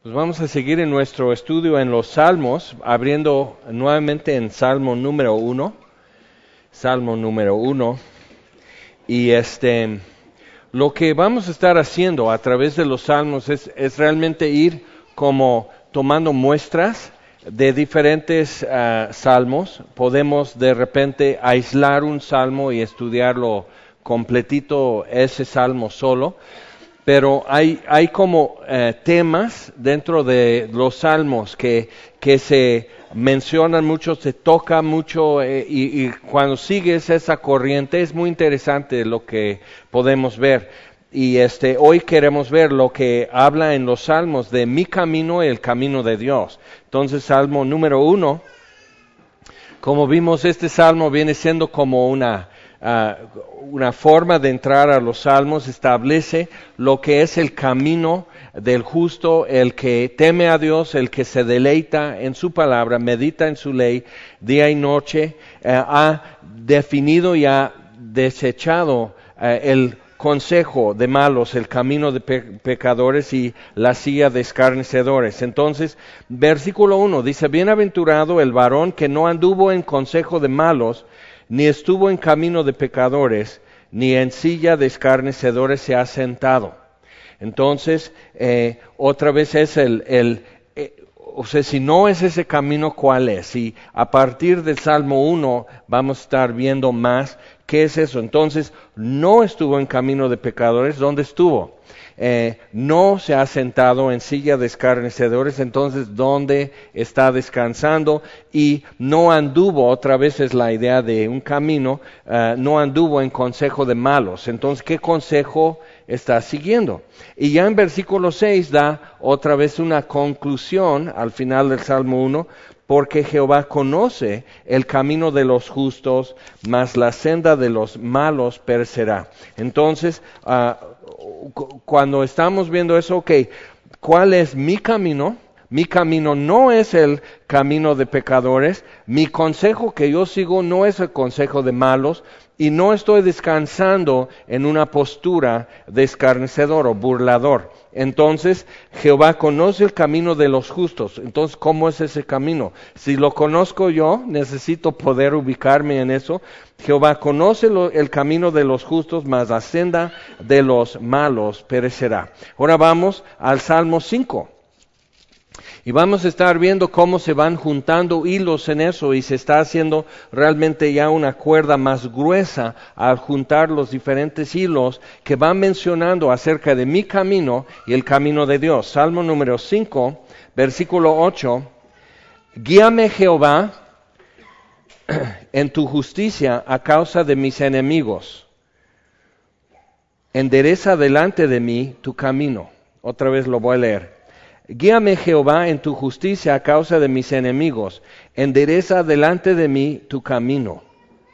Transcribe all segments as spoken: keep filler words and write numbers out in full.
Pues vamos a seguir en nuestro estudio en los Salmos, abriendo nuevamente en Salmo número uno. Salmo número uno. Y este, lo que vamos a estar haciendo a través de los Salmos es, es realmente ir como tomando muestras de diferentes uh, salmos. Podemos de repente aislar un salmo y estudiarlo completito, ese salmo solo. Pero hay, hay como eh, temas dentro de los salmos que, que se mencionan mucho, se toca mucho eh, y, y cuando sigues esa corriente es muy interesante lo que podemos ver. Y este, hoy queremos ver lo que habla en los salmos de mi camino y el camino de Dios. Entonces, salmo número uno, como vimos, este salmo viene siendo como una... Uh, una forma de entrar a los salmos, establece lo que es el camino del justo, el que teme a Dios, el que se deleita en su palabra, medita en su ley día y noche, uh, ha definido y ha desechado uh, el consejo de malos, el camino de pe- pecadores y la silla de escarnecedores. Entonces, versículo uno dice, bienaventurado el varón que no anduvo en consejo de malos, ni estuvo en camino de pecadores, ni en silla de escarnecedores se ha sentado. Entonces, eh, otra vez es el, el eh, o sea, si no es ese camino, ¿cuál es? Y a partir del Salmo uno vamos a estar viendo más qué es eso. Entonces, no estuvo en camino de pecadores, ¿dónde estuvo? Eh, no se ha sentado en silla de escarnecedores, entonces ¿dónde está descansando? Y no anduvo, otra vez es la idea de un camino, uh, no anduvo en consejo de malos. Entonces, ¿qué consejo está siguiendo? Y ya en versículo seis da otra vez una conclusión al final del Salmo uno, porque Jehová conoce el camino de los justos, mas la senda de los malos perecerá. Entonces, uh, cuando estamos viendo eso, ok, ¿cuál es mi camino? Mi camino no es el camino de pecadores, mi consejo que yo sigo no es el consejo de malos, y no estoy descansando en una postura de escarnecedor o burlador. Entonces, Jehová conoce el camino de los justos. Entonces, ¿cómo es ese camino? Si lo conozco yo, necesito poder ubicarme en eso. Jehová conoce lo, el camino de los justos, mas la senda de los malos perecerá. Ahora vamos al Salmo cinco. Y vamos a estar viendo cómo se van juntando hilos en eso y se está haciendo realmente ya una cuerda más gruesa al juntar los diferentes hilos que van mencionando acerca de mi camino y el camino de Dios. Salmo número cinco, versículo ocho. Guíame Jehová en tu justicia a causa de mis enemigos. Endereza delante de mí tu camino. Otra vez lo voy a leer. Guíame Jehová en tu justicia a causa de mis enemigos, endereza delante de mí tu camino.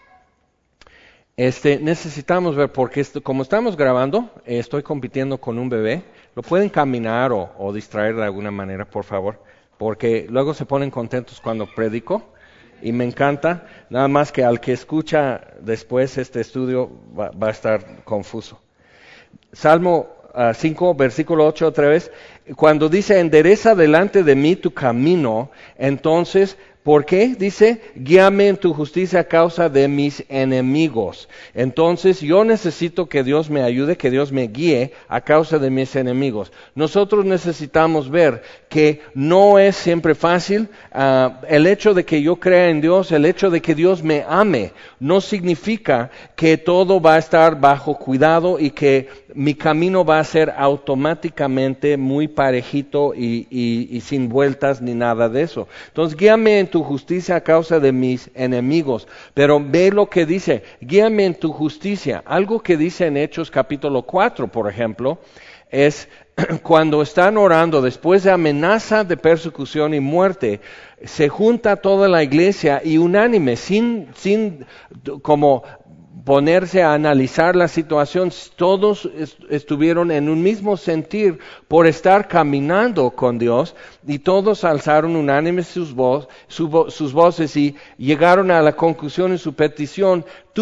Este, necesitamos ver, porque esto, como estamos grabando, eh, estoy compitiendo con un bebé, lo pueden caminar o, o distraer de alguna manera, por favor, porque luego se ponen contentos cuando predico, y me encanta, nada más que al que escucha después este estudio va, va a estar confuso. Salmo Uh, cinco, versículo ocho otra vez, cuando dice endereza delante de mí tu camino, entonces, ¿por qué? Dice, guíame en tu justicia a causa de mis enemigos. Entonces, yo necesito que Dios me ayude, que Dios me guíe a causa de mis enemigos. Nosotros necesitamos ver que no es siempre fácil. Uh, el hecho de que yo crea en Dios, el hecho de que Dios me ame, no significa que todo va a estar bajo cuidado y que mi camino va a ser automáticamente muy parejito y, y, y sin vueltas ni nada de eso. Entonces, guíame en tu justicia a causa de mis enemigos. Pero ve lo que dice, guíame en tu justicia. Algo que dice en Hechos capítulo cuatro, por ejemplo, es cuando están orando después de amenaza de persecución y muerte, se junta toda la iglesia y unánime, sin, sin como ponerse a analizar la situación, todos est- estuvieron en un mismo sentir por estar caminando con Dios y todos alzaron unánimes sus, voz, su vo- sus voces y llegaron a la conclusión en su petición, tú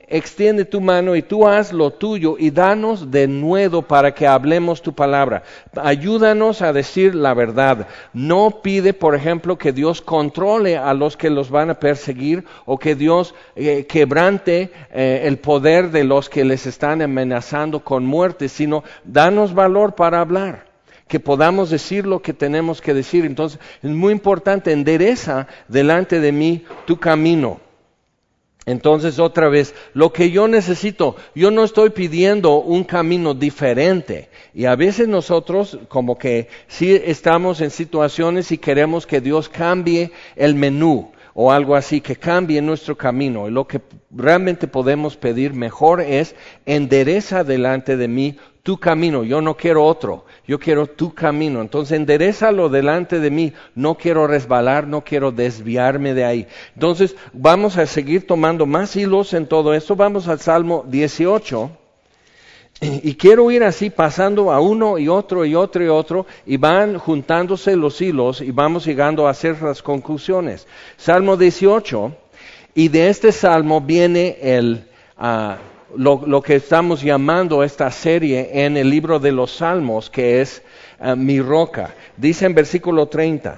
extiende tu mano y tú haz lo tuyo y danos de nuevo para que hablemos tu palabra. Ayúdanos a decir la verdad. No pide, por ejemplo, que Dios controle a los que los van a perseguir o que Dios eh, quebrante eh, el poder de los que les están amenazando con muerte, sino danos valor para hablar, que podamos decir lo que tenemos que decir. Entonces, es muy importante, endereza delante de mí tu camino. Entonces, otra vez, lo que yo necesito, yo no estoy pidiendo un camino diferente. Y a veces nosotros como que sí estamos en situaciones y queremos que Dios cambie el menú o algo así, que cambie nuestro camino. Y lo que realmente podemos pedir mejor es, endereza delante de mí tu camino. Yo no quiero otro, yo quiero tu camino. Entonces enderézalo delante de mí. No quiero resbalar, no quiero desviarme de ahí. Entonces vamos a seguir tomando más hilos en todo esto. Vamos al Salmo dieciocho. Y quiero ir así pasando a uno y otro y otro y otro, y van juntándose los hilos y vamos llegando a hacer las conclusiones. Salmo dieciocho, y de este salmo viene el... Uh, Lo, lo que estamos llamando esta serie en el libro de los Salmos, que es uh, mi roca. Dice en versículo treinta,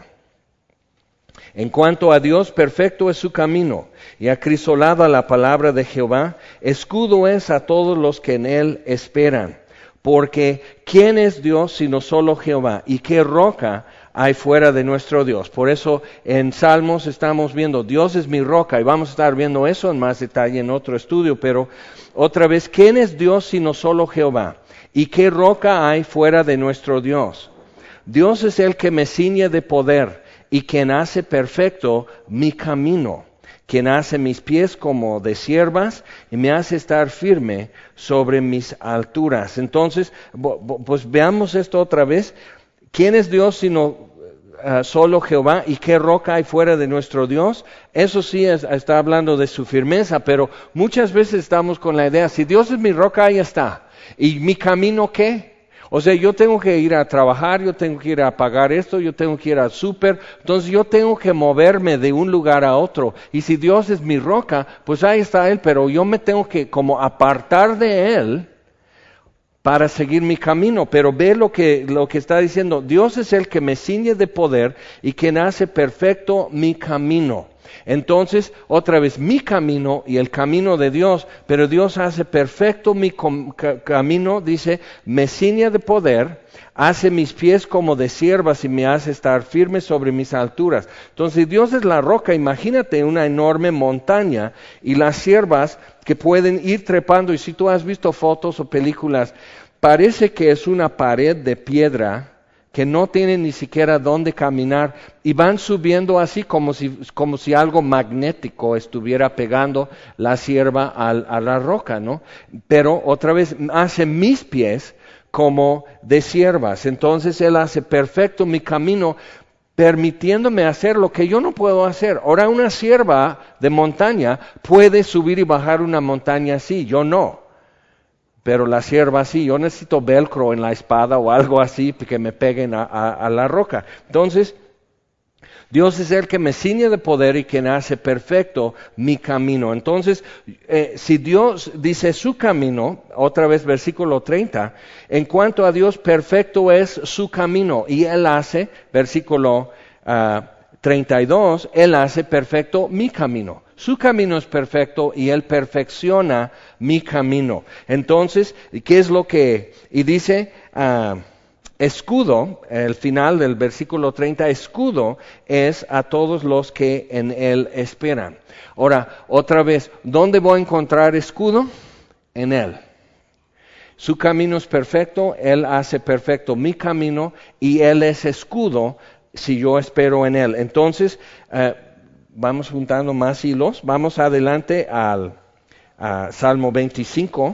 en cuanto a Dios, perfecto es su camino, y acrisolada la palabra de Jehová, escudo es a todos los que en él esperan. Porque ¿quién es Dios sino solo Jehová? ¿Y qué roca hay fuera de nuestro Dios? Por eso en Salmos estamos viendo, Dios es mi roca, y vamos a estar viendo eso en más detalle en otro estudio, pero otra vez, ¿quién es Dios sino solo Jehová? ¿Y qué roca hay fuera de nuestro Dios? Dios es el que me ciñe de poder y quien hace perfecto mi camino, quien hace mis pies como de ciervas y me hace estar firme sobre mis alturas. Entonces, pues veamos esto otra vez. ¿Quién es Dios sino Uh, solo Jehová? ¿Y qué roca hay fuera de nuestro Dios? Eso sí es, está hablando de su firmeza, pero muchas veces estamos con la idea, si Dios es mi roca, ahí está. ¿Y mi camino qué? O sea, yo tengo que ir a trabajar, yo tengo que ir a pagar esto, yo tengo que ir al súper, entonces yo tengo que moverme de un lugar a otro. Y si Dios es mi roca, pues ahí está Él, pero yo me tengo que como apartar de Él para seguir mi camino. Pero ve lo que, lo que está diciendo, Dios es el que me ciñe de poder y quien hace perfecto mi camino. Entonces, otra vez, mi camino y el camino de Dios, pero Dios hace perfecto mi com- ca- camino, dice, me ciñe de poder, hace mis pies como de ciervas y me hace estar firme sobre mis alturas. Entonces, Dios es la roca, imagínate una enorme montaña y las ciervas que pueden ir trepando, y si tú has visto fotos o películas, parece que es una pared de piedra que no tienen ni siquiera dónde caminar, y van subiendo así como si, como si algo magnético estuviera pegando la cierva a, a la roca, ¿no? Pero otra vez hace mis pies como de ciervas. Entonces Él hace perfecto mi camino, permitiéndome hacer lo que yo no puedo hacer. Ahora una cierva de montaña puede subir y bajar una montaña así, yo no. Pero la cierva sí, yo necesito velcro en la espada o algo así que me peguen a, a, a la roca. Entonces, Dios es el que me ciñe de poder y quien hace perfecto mi camino. Entonces, eh, si Dios dice su camino, otra vez versículo treinta, en cuanto a Dios, perfecto es su camino. Y Él hace, versículo uh, treinta y dos, Él hace perfecto mi camino. Su camino es perfecto y Él perfecciona mi camino. Entonces, ¿qué es lo que...? Y dice, uh, escudo, el final del versículo treinta, escudo es a todos los que en Él esperan. Ahora, otra vez, ¿dónde voy a encontrar escudo? En Él. Su camino es perfecto, Él hace perfecto mi camino y Él es escudo si yo espero en Él. Entonces, uh, vamos juntando más hilos. Vamos adelante al a Salmo veinticinco.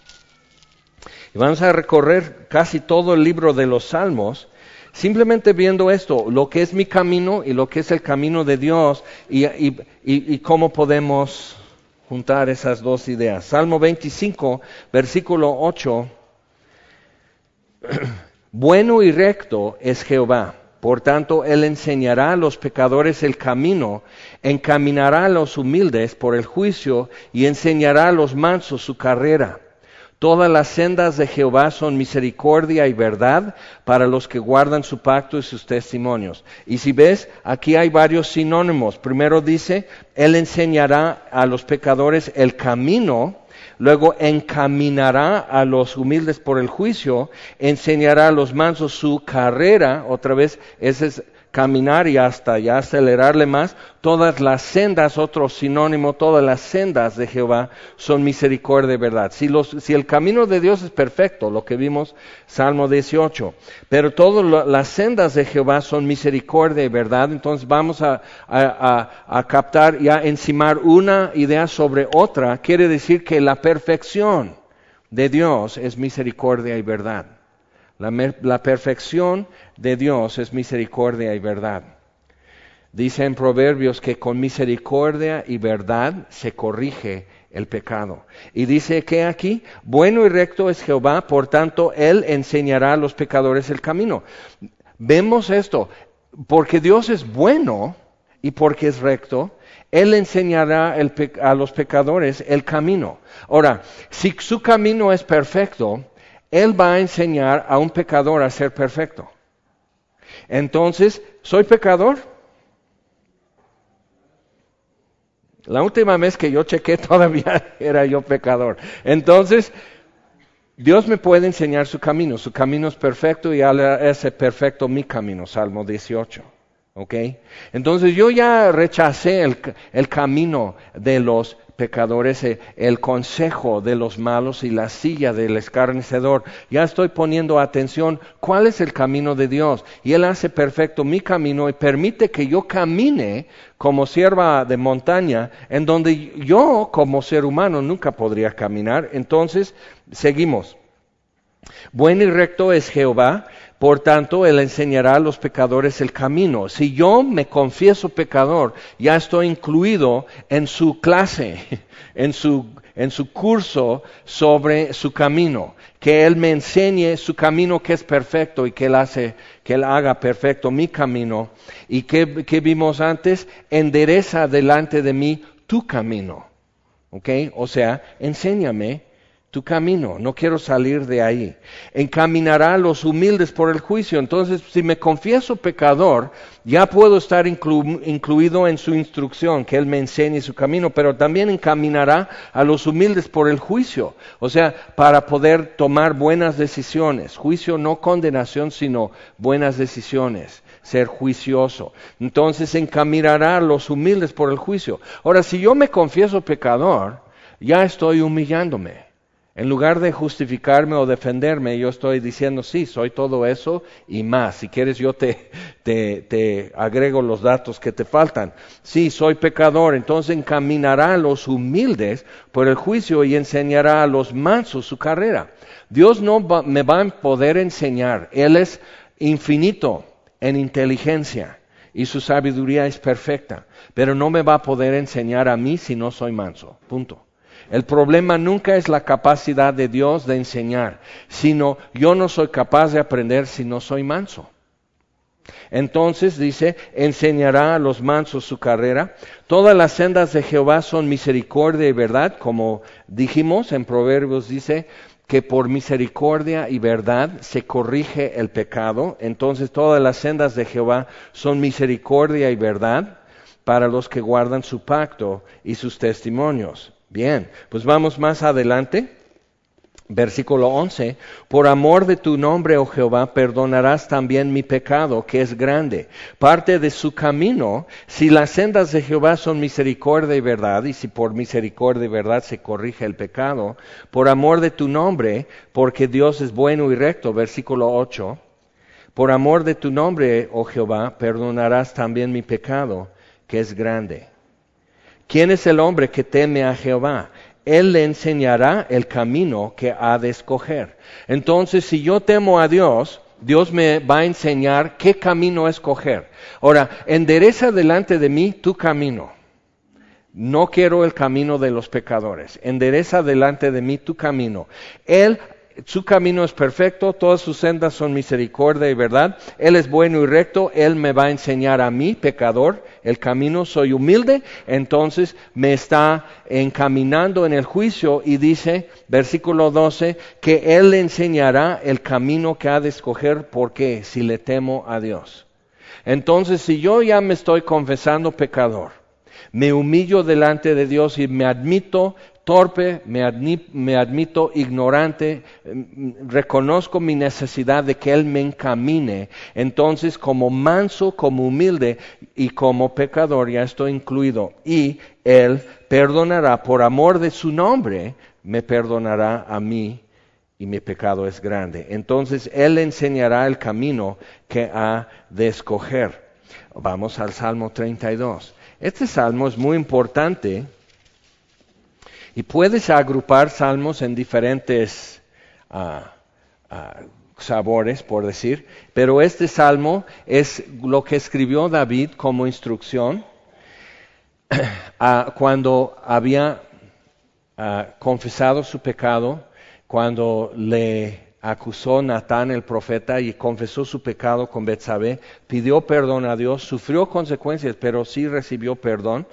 Y vamos a recorrer casi todo el libro de los Salmos, simplemente viendo esto, lo que es mi camino y lo que es el camino de Dios, y, y, y, y cómo podemos juntar esas dos ideas. Salmo veinticinco, versículo ocho. Bueno y recto es Jehová, Por tanto, Él enseñará a los pecadores el camino, encaminará a los humildes por el juicio y enseñará a los mansos su carrera. Todas las sendas de Jehová son misericordia y verdad para los que guardan su pacto y sus testimonios. Y si ves, aquí hay varios sinónimos. Primero dice, Él enseñará a los pecadores el camino, luego encaminará a los humildes por el juicio, enseñará a los mansos su carrera, otra vez, ese es caminar y hasta ya acelerarle más. Todas las sendas, otro sinónimo, todas las sendas de Jehová son misericordia y verdad. Si, los, si el camino de Dios es perfecto, lo que vimos Salmo dieciocho, pero todas las sendas de Jehová son misericordia y verdad, entonces vamos a, a, a, a captar y a encimar una idea sobre otra. Quiere decir que la perfección de Dios es misericordia y verdad. La, la perfección de Dios es misericordia y verdad. Dice en Proverbios que con misericordia y verdad se corrige el pecado. Y dice que aquí, bueno y recto es Jehová, por tanto, Él enseñará a los pecadores el camino. Vemos esto, porque Dios es bueno y porque es recto, Él enseñará el pe- a los pecadores el camino. Ahora, si su camino es perfecto, Él va a enseñar a un pecador a ser perfecto. Entonces, ¿soy pecador? La última vez que yo chequé todavía era yo pecador. Entonces, Dios me puede enseñar su camino. Su camino es perfecto y Él hace perfecto mi camino. Salmo dieciocho. ¿Ok? Entonces yo ya rechacé el, el camino de los pecadores, el consejo de los malos y la silla del escarnecedor. Ya estoy poniendo atención, ¿cuál es el camino de Dios? Y Él hace perfecto mi camino y permite que yo camine como sierva de montaña, en donde yo como ser humano nunca podría caminar. Entonces, seguimos. Bueno y recto es Jehová, por tanto, Él enseñará a los pecadores el camino. Si yo me confieso pecador, ya estoy incluido en su clase, en su, en su curso sobre su camino. Que Él me enseñe su camino que es perfecto y que Él hace, que Él haga perfecto mi camino. ¿Y qué, qué vimos antes? Endereza delante de mí tu camino. ¿Ok? O sea, enséñame tu camino, no quiero salir de ahí. Encaminará a los humildes por el juicio. Entonces, si me confieso pecador, ya puedo estar inclu- incluido en su instrucción, que Él me enseñe su camino, pero también encaminará a los humildes por el juicio. O sea, para poder tomar buenas decisiones. Juicio no condenación, sino buenas decisiones. Ser juicioso. Entonces, encaminará a los humildes por el juicio. Ahora, si yo me confieso pecador, ya estoy humillándome. En lugar de justificarme o defenderme, yo estoy diciendo, sí, soy todo eso y más. Si quieres, yo te, te, te agrego los datos que te faltan. Sí, soy pecador, entonces encaminará a los humildes por el juicio y enseñará a los mansos su carrera. Dios no va, me va a poder enseñar. Él es infinito en inteligencia y su sabiduría es perfecta, pero no me va a poder enseñar a mí si no soy manso. Punto. El problema nunca es la capacidad de Dios de enseñar, sino yo no soy capaz de aprender si no soy manso. Entonces dice, enseñará a los mansos su carrera. Todas las sendas de Jehová son misericordia y verdad, como dijimos en Proverbios, dice que por misericordia y verdad se corrige el pecado. Entonces todas las sendas de Jehová son misericordia y verdad para los que guardan su pacto y sus testimonios. Bien, pues vamos más adelante, versículo once. Por amor de tu nombre, oh Jehová, perdonarás también mi pecado, que es grande. Parte de su camino, si las sendas de Jehová son misericordia y verdad, y si por misericordia y verdad se corrige el pecado, por amor de tu nombre, porque Dios es bueno y recto, versículo ocho. Por amor de tu nombre, oh Jehová, perdonarás también mi pecado, que es grande. ¿Quién es el hombre que teme a Jehová? Él le enseñará el camino que ha de escoger. Entonces, si yo temo a Dios, Dios me va a enseñar qué camino escoger. Ahora, endereza delante de mí tu camino. No quiero el camino de los pecadores. Endereza delante de mí tu camino. Él Su camino es perfecto, todas sus sendas son misericordia y verdad. Él es bueno y recto, Él me va a enseñar a mí, pecador, el camino. Soy humilde, entonces me está encaminando en el juicio y dice, versículo doce, que Él le enseñará el camino que ha de escoger, porque si le temo a Dios. Entonces, si yo ya me estoy confesando pecador, me humillo delante de Dios y me admito torpe, me, admi- me admito ignorante, reconozco mi necesidad de que Él me encamine. Entonces, como manso, como humilde y como pecador, ya estoy incluido. Y Él perdonará, por amor de su nombre, me perdonará a mí, y mi pecado es grande. Entonces, Él enseñará el camino que ha de escoger. Vamos al Salmo treinta y dos. Este salmo es muy importante. Y puedes agrupar salmos en diferentes uh, uh, sabores, por decir, pero este salmo es lo que escribió David como instrucción uh, cuando había uh, confesado su pecado, cuando le acusó Natán el profeta y confesó su pecado con Betsabé, pidió perdón a Dios, sufrió consecuencias, pero sí recibió perdón.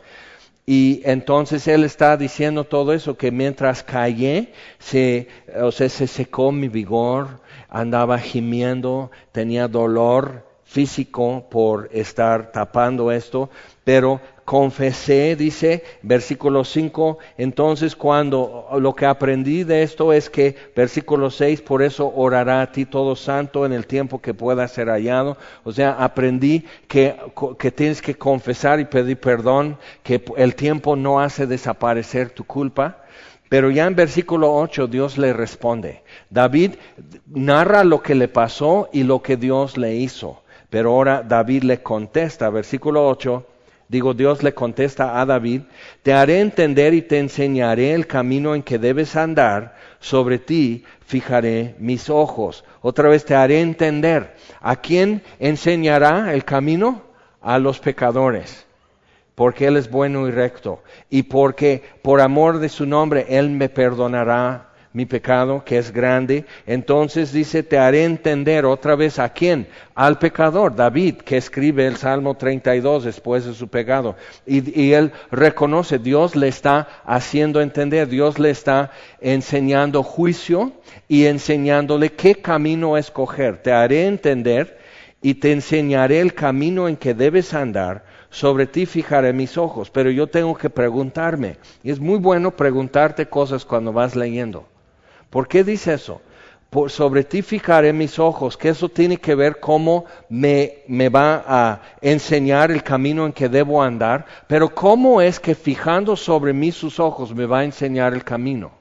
Y entonces él está diciendo todo eso, que mientras callé, se, o sea, se secó mi vigor, andaba gimiendo, tenía dolor físico por estar tapando esto, pero confesé, dice, versículo cinco, entonces cuando lo que aprendí de esto es que, versículo seis, por eso orará a ti todo santo en el tiempo que pueda ser hallado. O sea, aprendí que, que tienes que confesar y pedir perdón, que el tiempo no hace desaparecer tu culpa. Pero ya en versículo ocho Dios le responde. David narra lo que le pasó y lo que Dios le hizo. Pero ahora David le contesta, versículo ocho, digo, Dios le contesta a David, te haré entender y te enseñaré el camino en que debes andar, sobre ti fijaré mis ojos. Otra vez te haré entender. ¿A quién enseñará el camino? A los pecadores, porque Él es bueno y recto, y porque por amor de su nombre Él me perdonará mi pecado, que es grande. Entonces dice, te haré entender otra vez a quién, al pecador, David, que escribe el Salmo treinta y dos después de su pecado. Y, y él reconoce, Dios le está haciendo entender, Dios le está enseñando juicio y enseñándole qué camino escoger. Te haré entender y te enseñaré el camino en que debes andar, sobre ti fijaré mis ojos. Pero yo tengo que preguntarme, y es muy bueno preguntarte cosas cuando vas leyendo. ¿Por qué dice eso? Por, sobre ti fijaré mis ojos, que eso tiene que ver cómo me, me va a enseñar el camino en que debo andar, pero cómo es que fijando sobre mí sus ojos me va a enseñar el camino.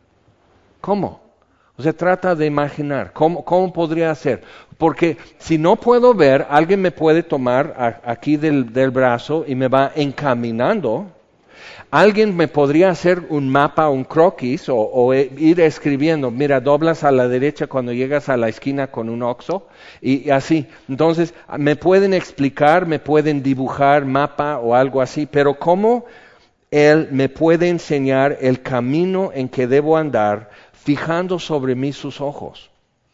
¿Cómo? O sea, trata de imaginar, ¿cómo, cómo podría ser? Porque si no puedo ver, alguien me puede tomar a, aquí del, del brazo y me va encaminando. Alguien me podría hacer un mapa, un croquis, o, o ir escribiendo, mira, doblas a la derecha cuando llegas a la esquina con un Oxxo, y, y así. Entonces, me pueden explicar, me pueden dibujar mapa o algo así, pero ¿cómo Él me puede enseñar el camino en que debo andar, fijando sobre mí sus ojos?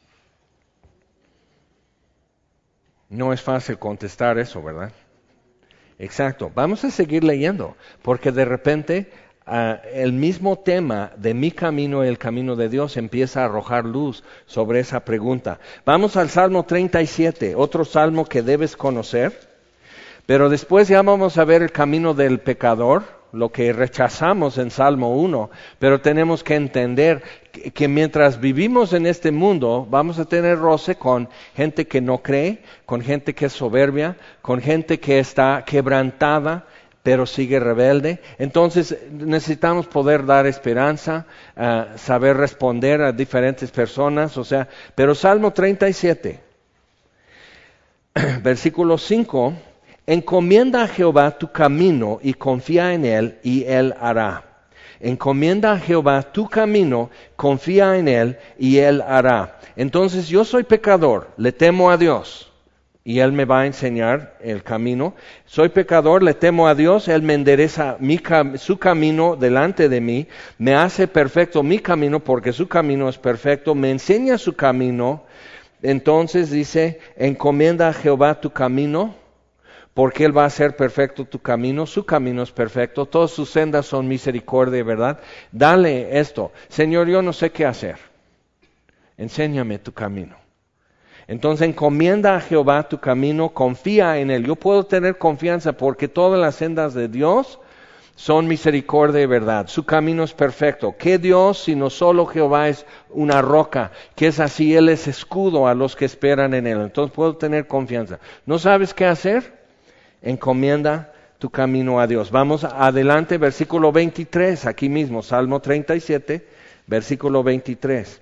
No es fácil contestar eso, ¿verdad? Exacto. Vamos a seguir leyendo, porque de repente uh, el mismo tema de mi camino y el camino de Dios empieza a arrojar luz sobre esa pregunta. Vamos al Salmo treinta y siete, otro salmo que debes conocer, pero después ya vamos a ver el camino del pecador, lo que rechazamos en Salmo uno, pero tenemos que entender que, que mientras vivimos en este mundo, vamos a tener roce con gente que no cree, con gente que es soberbia, con gente que está quebrantada, pero sigue rebelde. Entonces necesitamos poder dar esperanza, uh, saber responder a diferentes personas, o sea, pero Salmo treinta y siete, versículo cinco, encomienda a Jehová tu camino y confía en Él, y Él hará. Encomienda a Jehová tu camino, confía en Él, y Él hará. Entonces yo soy pecador, le temo a Dios, y Él me va a enseñar el camino. Soy pecador, le temo a Dios, Él me endereza mi cam- su camino delante de mí, me hace perfecto mi camino porque su camino es perfecto, me enseña su camino. Entonces dice, encomienda a Jehová tu camino, porque Él va a hacer perfecto tu camino, su camino es perfecto, todas sus sendas son misericordia y verdad. Dale esto, Señor, yo no sé qué hacer, enséñame tu camino. Entonces encomienda a Jehová tu camino, confía en Él. Yo puedo tener confianza porque todas las sendas de Dios son misericordia y verdad. Su camino es perfecto. ¿Qué Dios sino solo Jehová es una roca? Que es así, Él es escudo a los que esperan en Él. Entonces puedo tener confianza. ¿No sabes qué hacer? Encomienda tu camino a Dios. Vamos adelante, versículo veintitrés, aquí mismo, Salmo treinta y siete, versículo veintitrés.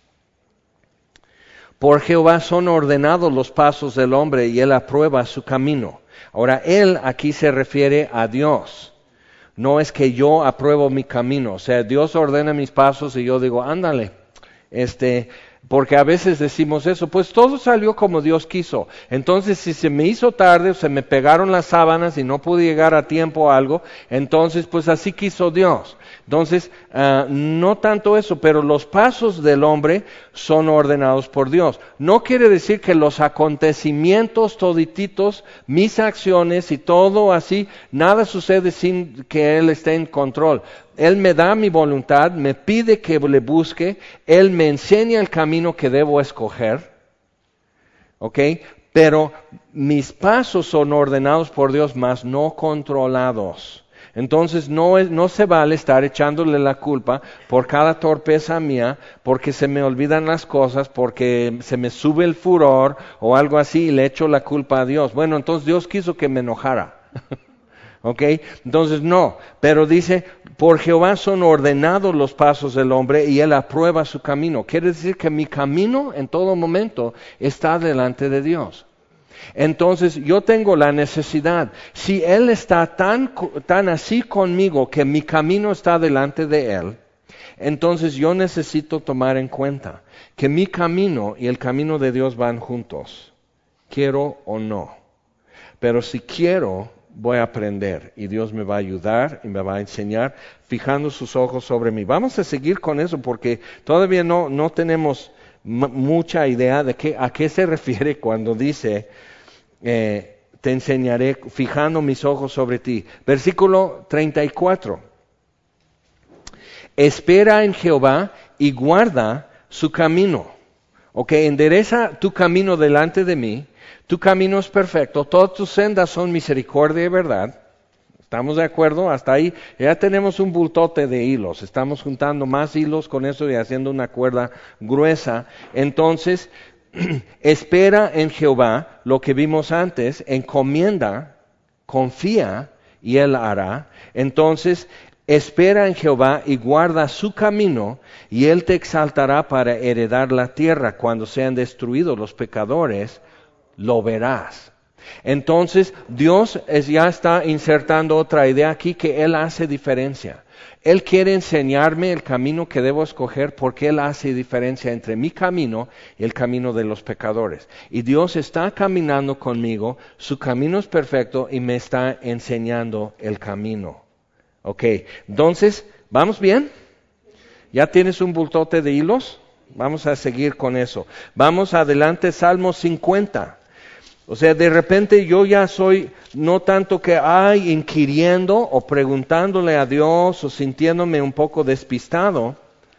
Por Jehová son ordenados los pasos del hombre y Él aprueba su camino. Ahora, Él aquí se refiere a Dios. No es que yo apruebo mi camino. O sea, Dios ordena mis pasos y yo digo, ándale. Este, porque a veces decimos eso, pues todo salió como Dios quiso. Entonces, si se me hizo tarde o se me pegaron las sábanas y no pude llegar a tiempo a algo, entonces pues así quiso Dios. Entonces, uh, no tanto eso, pero los pasos del hombre son ordenados por Dios. No quiere decir que los acontecimientos todititos, mis acciones y todo así, nada sucede sin que Él esté en control. Él me da mi voluntad, me pide que le busque, Él me enseña el camino que debo escoger, ¿ok? Pero mis pasos son ordenados por Dios, mas no controlados. Entonces no, es, no se vale estar echándole la culpa por cada torpeza mía, porque se me olvidan las cosas, porque se me sube el furor o algo así y le echo la culpa a Dios. Bueno, entonces Dios quiso que me enojara. ¿Ok? Entonces no, pero dice, por Jehová son ordenados los pasos del hombre y Él aprueba su camino. Quiere decir que mi camino en todo momento está delante de Dios. Entonces yo tengo la necesidad, si Él está tan, tan así conmigo que mi camino está delante de Él, entonces yo necesito tomar en cuenta que mi camino y el camino de Dios van juntos, quiero o no. Pero si quiero, voy a aprender y Dios me va a ayudar y me va a enseñar fijando sus ojos sobre mí. Vamos a seguir con eso porque todavía no, no tenemos m- mucha idea de qué, a qué se refiere cuando dice, eh, te enseñaré fijando mis ojos sobre ti. Versículo treinta y cuatro. Espera en Jehová y guarda su camino. Ok, endereza tu camino delante de mí. Tu camino es perfecto, todas tus sendas son misericordia y verdad. ¿Estamos de acuerdo? Hasta ahí ya tenemos un bultote de hilos. Estamos juntando más hilos con eso y haciendo una cuerda gruesa. Entonces, espera en Jehová, lo que vimos antes, encomienda, confía y Él hará. Entonces, espera en Jehová y guarda su camino y Él te exaltará para heredar la tierra cuando sean destruidos los pecadores. Lo verás. Entonces, Dios es, ya está insertando otra idea aquí que Él hace diferencia. Él quiere enseñarme el camino que debo escoger porque Él hace diferencia entre mi camino y el camino de los pecadores. Y Dios está caminando conmigo, su camino es perfecto y me está enseñando el camino. Ok, entonces, ¿vamos bien? ¿Ya tienes un bultote de hilos? Vamos a seguir con eso. Vamos adelante, Salmo cincuenta. O sea, de repente yo ya soy, no tanto que hay inquiriendo o preguntándole a Dios o sintiéndome un poco despistado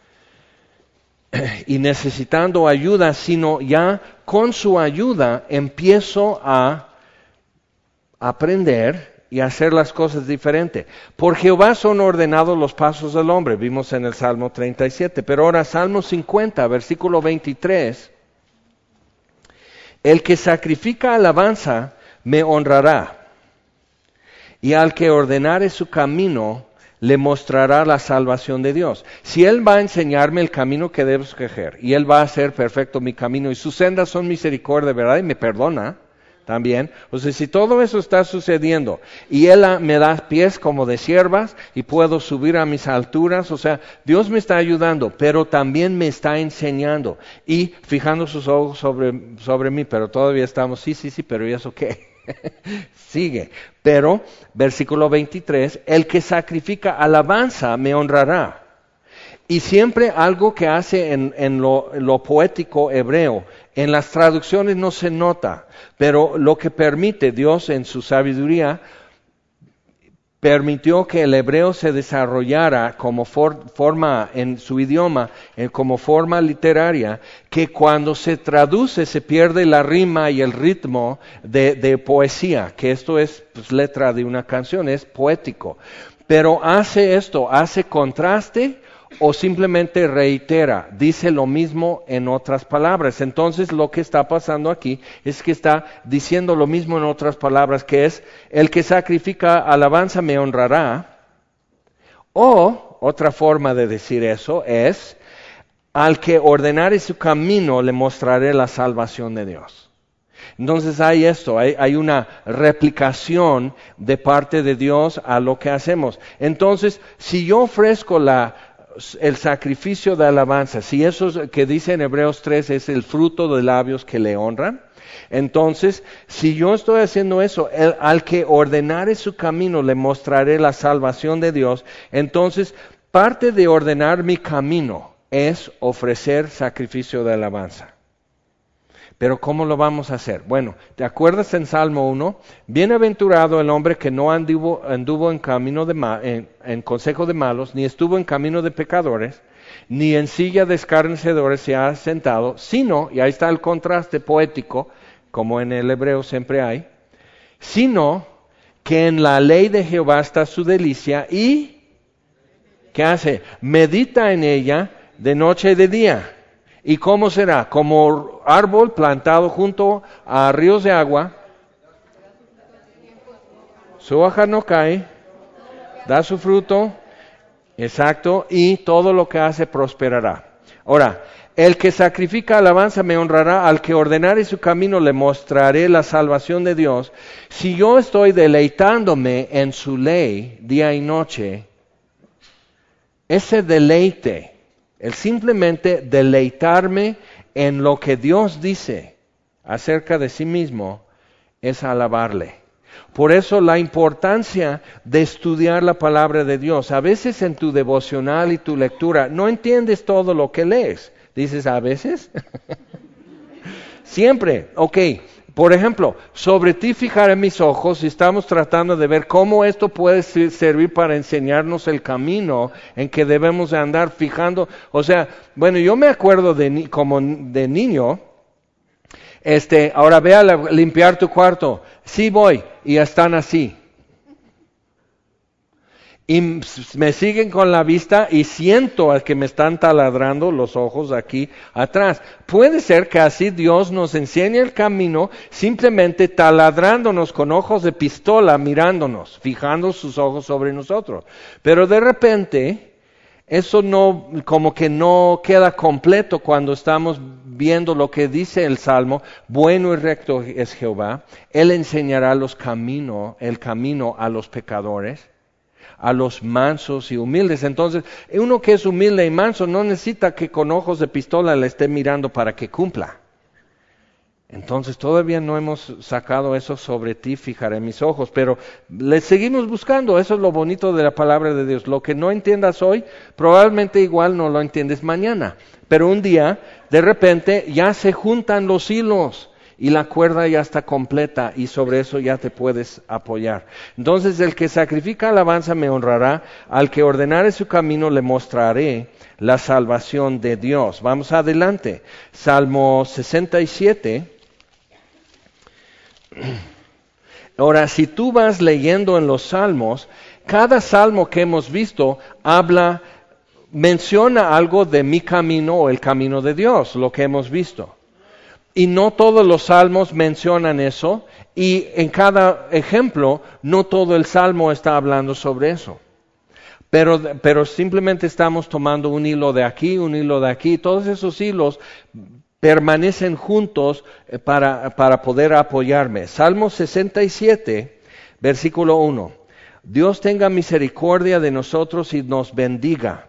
y necesitando ayuda, sino ya con su ayuda empiezo a aprender y hacer las cosas diferentes. Por Jehová son ordenados los pasos del hombre, vimos en el Salmo treinta y siete, pero ahora Salmo cincuenta, versículo veintitrés. El que sacrifica alabanza me honrará, y al que ordenare su camino le mostrará la salvación de Dios. Si Él va a enseñarme el camino que debo escoger, y Él va a hacer perfecto mi camino, y sus sendas son misericordia, ¿verdad? Y me perdona, también. O sea, si todo eso está sucediendo y Él me da pies como de siervas y puedo subir a mis alturas, o sea, Dios me está ayudando, pero también me está enseñando y fijando sus ojos sobre, sobre mí, pero todavía estamos, sí, sí, sí, pero ¿y eso qué? Sigue. Pero, versículo veintitrés, el que sacrifica alabanza me honrará. Y siempre algo que hace en, en, lo, en lo poético hebreo, en las traducciones no se nota, pero lo que permite Dios en su sabiduría, permitió que el hebreo se desarrollara como for, forma en su idioma, en, como forma literaria, que cuando se traduce se pierde la rima y el ritmo de, de poesía, que esto es pues, letra de una canción, es poético. Pero hace esto, hace contraste, o simplemente reitera, dice lo mismo en otras palabras. Entonces lo que está pasando aquí es que está diciendo lo mismo en otras palabras, que es, el que sacrifica alabanza me honrará, o otra forma de decir eso es, al que ordenare su camino le mostraré la salvación de Dios. Entonces hay esto, hay, hay una replicación de parte de Dios a lo que hacemos. Entonces, si yo ofrezco la el sacrificio de alabanza, si eso que dice en Hebreos tres es el fruto de labios que le honran, entonces, si yo estoy haciendo eso, el, al que ordenare su camino le mostraré la salvación de Dios, entonces parte de ordenar mi camino es ofrecer sacrificio de alabanza. Pero ¿cómo lo vamos a hacer? Bueno, ¿te acuerdas en Salmo uno? Bienaventurado el hombre que no anduvo, anduvo en camino de ma, en, en consejo de malos, ni estuvo en camino de pecadores, ni en silla de escarnecedores se ha sentado, sino, y ahí está el contraste poético, como en el hebreo siempre hay, sino que en la ley de Jehová está su delicia y, ¿qué hace? Medita en ella de noche y de día. ¿Y cómo será? Como árbol plantado junto a ríos de agua, su hoja no cae, da su fruto, exacto, y todo lo que hace prosperará. Ahora, el que sacrifica alabanza me honrará, al que ordenare su camino le mostraré la salvación de Dios. Si yo estoy deleitándome en su ley día y noche, ese deleite, el simplemente deleitarme en lo que Dios dice acerca de sí mismo, es alabarle. Por eso la importancia de estudiar la palabra de Dios. A veces en tu devocional y tu lectura no entiendes todo lo que lees. Dices, ¿a veces? Siempre, ok. Por ejemplo, sobre ti fijaré mis ojos y estamos tratando de ver cómo esto puede servir para enseñarnos el camino en que debemos de andar fijando. O sea, bueno, yo me acuerdo de como de niño, este, ahora ve a la, limpiar tu cuarto. Sí voy, y están así. Y me siguen con la vista y siento que me están taladrando los ojos aquí atrás. Puede ser que así Dios nos enseñe el camino simplemente taladrándonos con ojos de pistola, mirándonos, fijando sus ojos sobre nosotros. Pero de repente, eso no, como que no queda completo cuando estamos viendo lo que dice el Salmo, bueno y recto es Jehová. Él enseñará los caminos, el camino a los pecadores, a los mansos y humildes. Entonces, uno que es humilde y manso no necesita que con ojos de pistola le esté mirando para que cumpla. Entonces, todavía no hemos sacado eso sobre ti, fijaré mis ojos, pero le seguimos buscando. Eso es lo bonito de la palabra de Dios. Lo que no entiendas hoy, probablemente igual no lo entiendes mañana. Pero un día, de repente, ya se juntan los hilos. Y la cuerda ya está completa y sobre eso ya te puedes apoyar. Entonces el que sacrifica alabanza me honrará, al que ordenare su camino le mostraré la salvación de Dios. Vamos adelante. Salmo sesenta y siete. Ahora, si tú vas leyendo en los salmos, cada salmo que hemos visto habla, menciona algo de mi camino o el camino de Dios, lo que hemos visto. Y no todos los salmos mencionan eso, y en cada ejemplo, no todo el salmo está hablando sobre eso. Pero, pero simplemente estamos tomando un hilo de aquí, un hilo de aquí, todos esos hilos permanecen juntos para, para poder apoyarme. Salmo sesenta y siete, versículo uno. Dios tenga misericordia de nosotros y nos bendiga.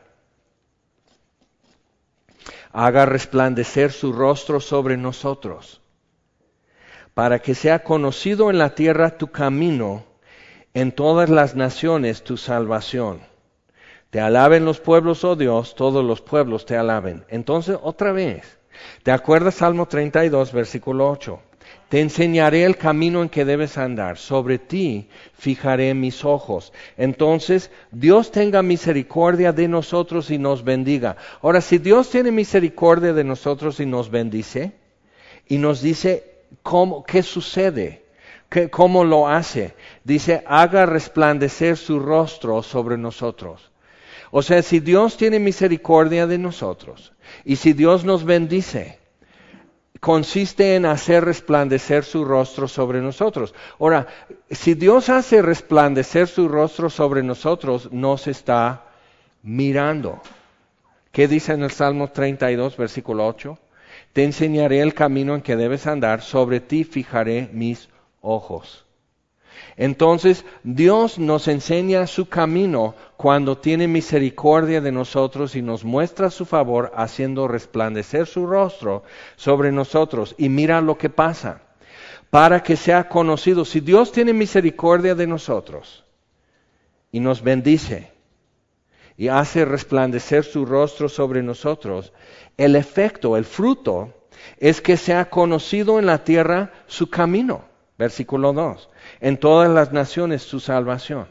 Haga resplandecer su rostro sobre nosotros, para que sea conocido en la tierra tu camino, en todas las naciones tu salvación. Te alaben los pueblos, oh Dios, todos los pueblos te alaben. Entonces, otra vez, ¿te acuerdas Salmo treinta y dos, versículo ocho? Te enseñaré el camino en que debes andar, sobre ti fijaré mis ojos. Entonces, Dios tenga misericordia de nosotros y nos bendiga. Ahora, si Dios tiene misericordia de nosotros y nos bendice, y nos dice cómo, qué sucede, qué, cómo lo hace, dice, haga resplandecer su rostro sobre nosotros. O sea, si Dios tiene misericordia de nosotros, y si Dios nos bendice, consiste en hacer resplandecer su rostro sobre nosotros. Ahora, si Dios hace resplandecer su rostro sobre nosotros, nos está mirando. ¿Qué dice en el Salmo treinta y dos, versículo ocho? Te enseñaré el camino en que debes andar, sobre ti fijaré mis ojos. Entonces, Dios nos enseña su camino cuando tiene misericordia de nosotros y nos muestra su favor haciendo resplandecer su rostro sobre nosotros. Y mira lo que pasa, para que sea conocido. Si Dios tiene misericordia de nosotros y nos bendice y hace resplandecer su rostro sobre nosotros, el efecto, el fruto, es que sea conocido en la tierra su camino. Versículo dos. En todas las naciones su salvación.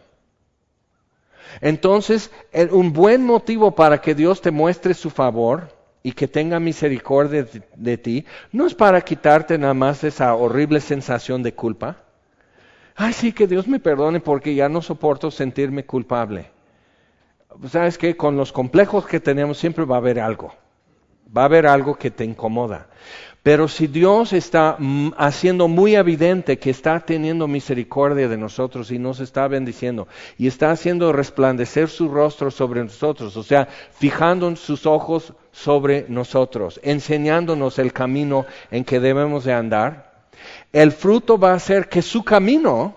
Entonces, un buen motivo para que Dios te muestre su favor y que tenga misericordia de, de ti, no es para quitarte nada más esa horrible sensación de culpa. Ay, sí, que Dios me perdone porque ya no soporto sentirme culpable. ¿Sabes qué? Con los complejos que tenemos siempre va a haber algo. Va a haber algo que te incomoda. Pero si Dios está mm, haciendo muy evidente que está teniendo misericordia de nosotros y nos está bendiciendo y está haciendo resplandecer su rostro sobre nosotros, o sea, fijando sus ojos sobre nosotros, enseñándonos el camino en que debemos de andar, el fruto va a ser que su camino,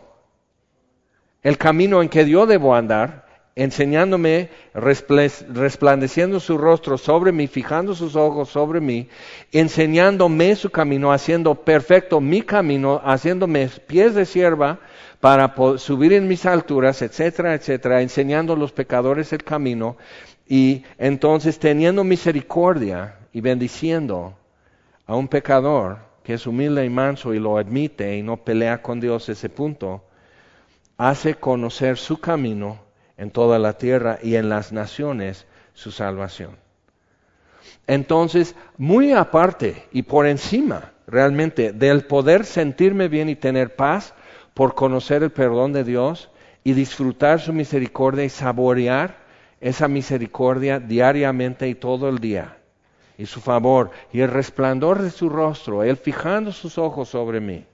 el camino en que yo debo andar, enseñándome, resplandeciendo su rostro sobre mí, fijando sus ojos sobre mí, enseñándome su camino, haciendo perfecto mi camino, haciéndome pies de sierva para subir en mis alturas, etcétera, etcétera, enseñando a los pecadores el camino, y entonces teniendo misericordia y bendiciendo a un pecador que es humilde y manso y lo admite y no pelea con Dios, ese punto, hace conocer su camino en toda la tierra y en las naciones su salvación. Entonces, muy aparte y por encima realmente del poder sentirme bien y tener paz por conocer el perdón de Dios y disfrutar su misericordia y saborear esa misericordia diariamente y todo el día, y su favor y el resplandor de su rostro, Él fijando sus ojos sobre mí.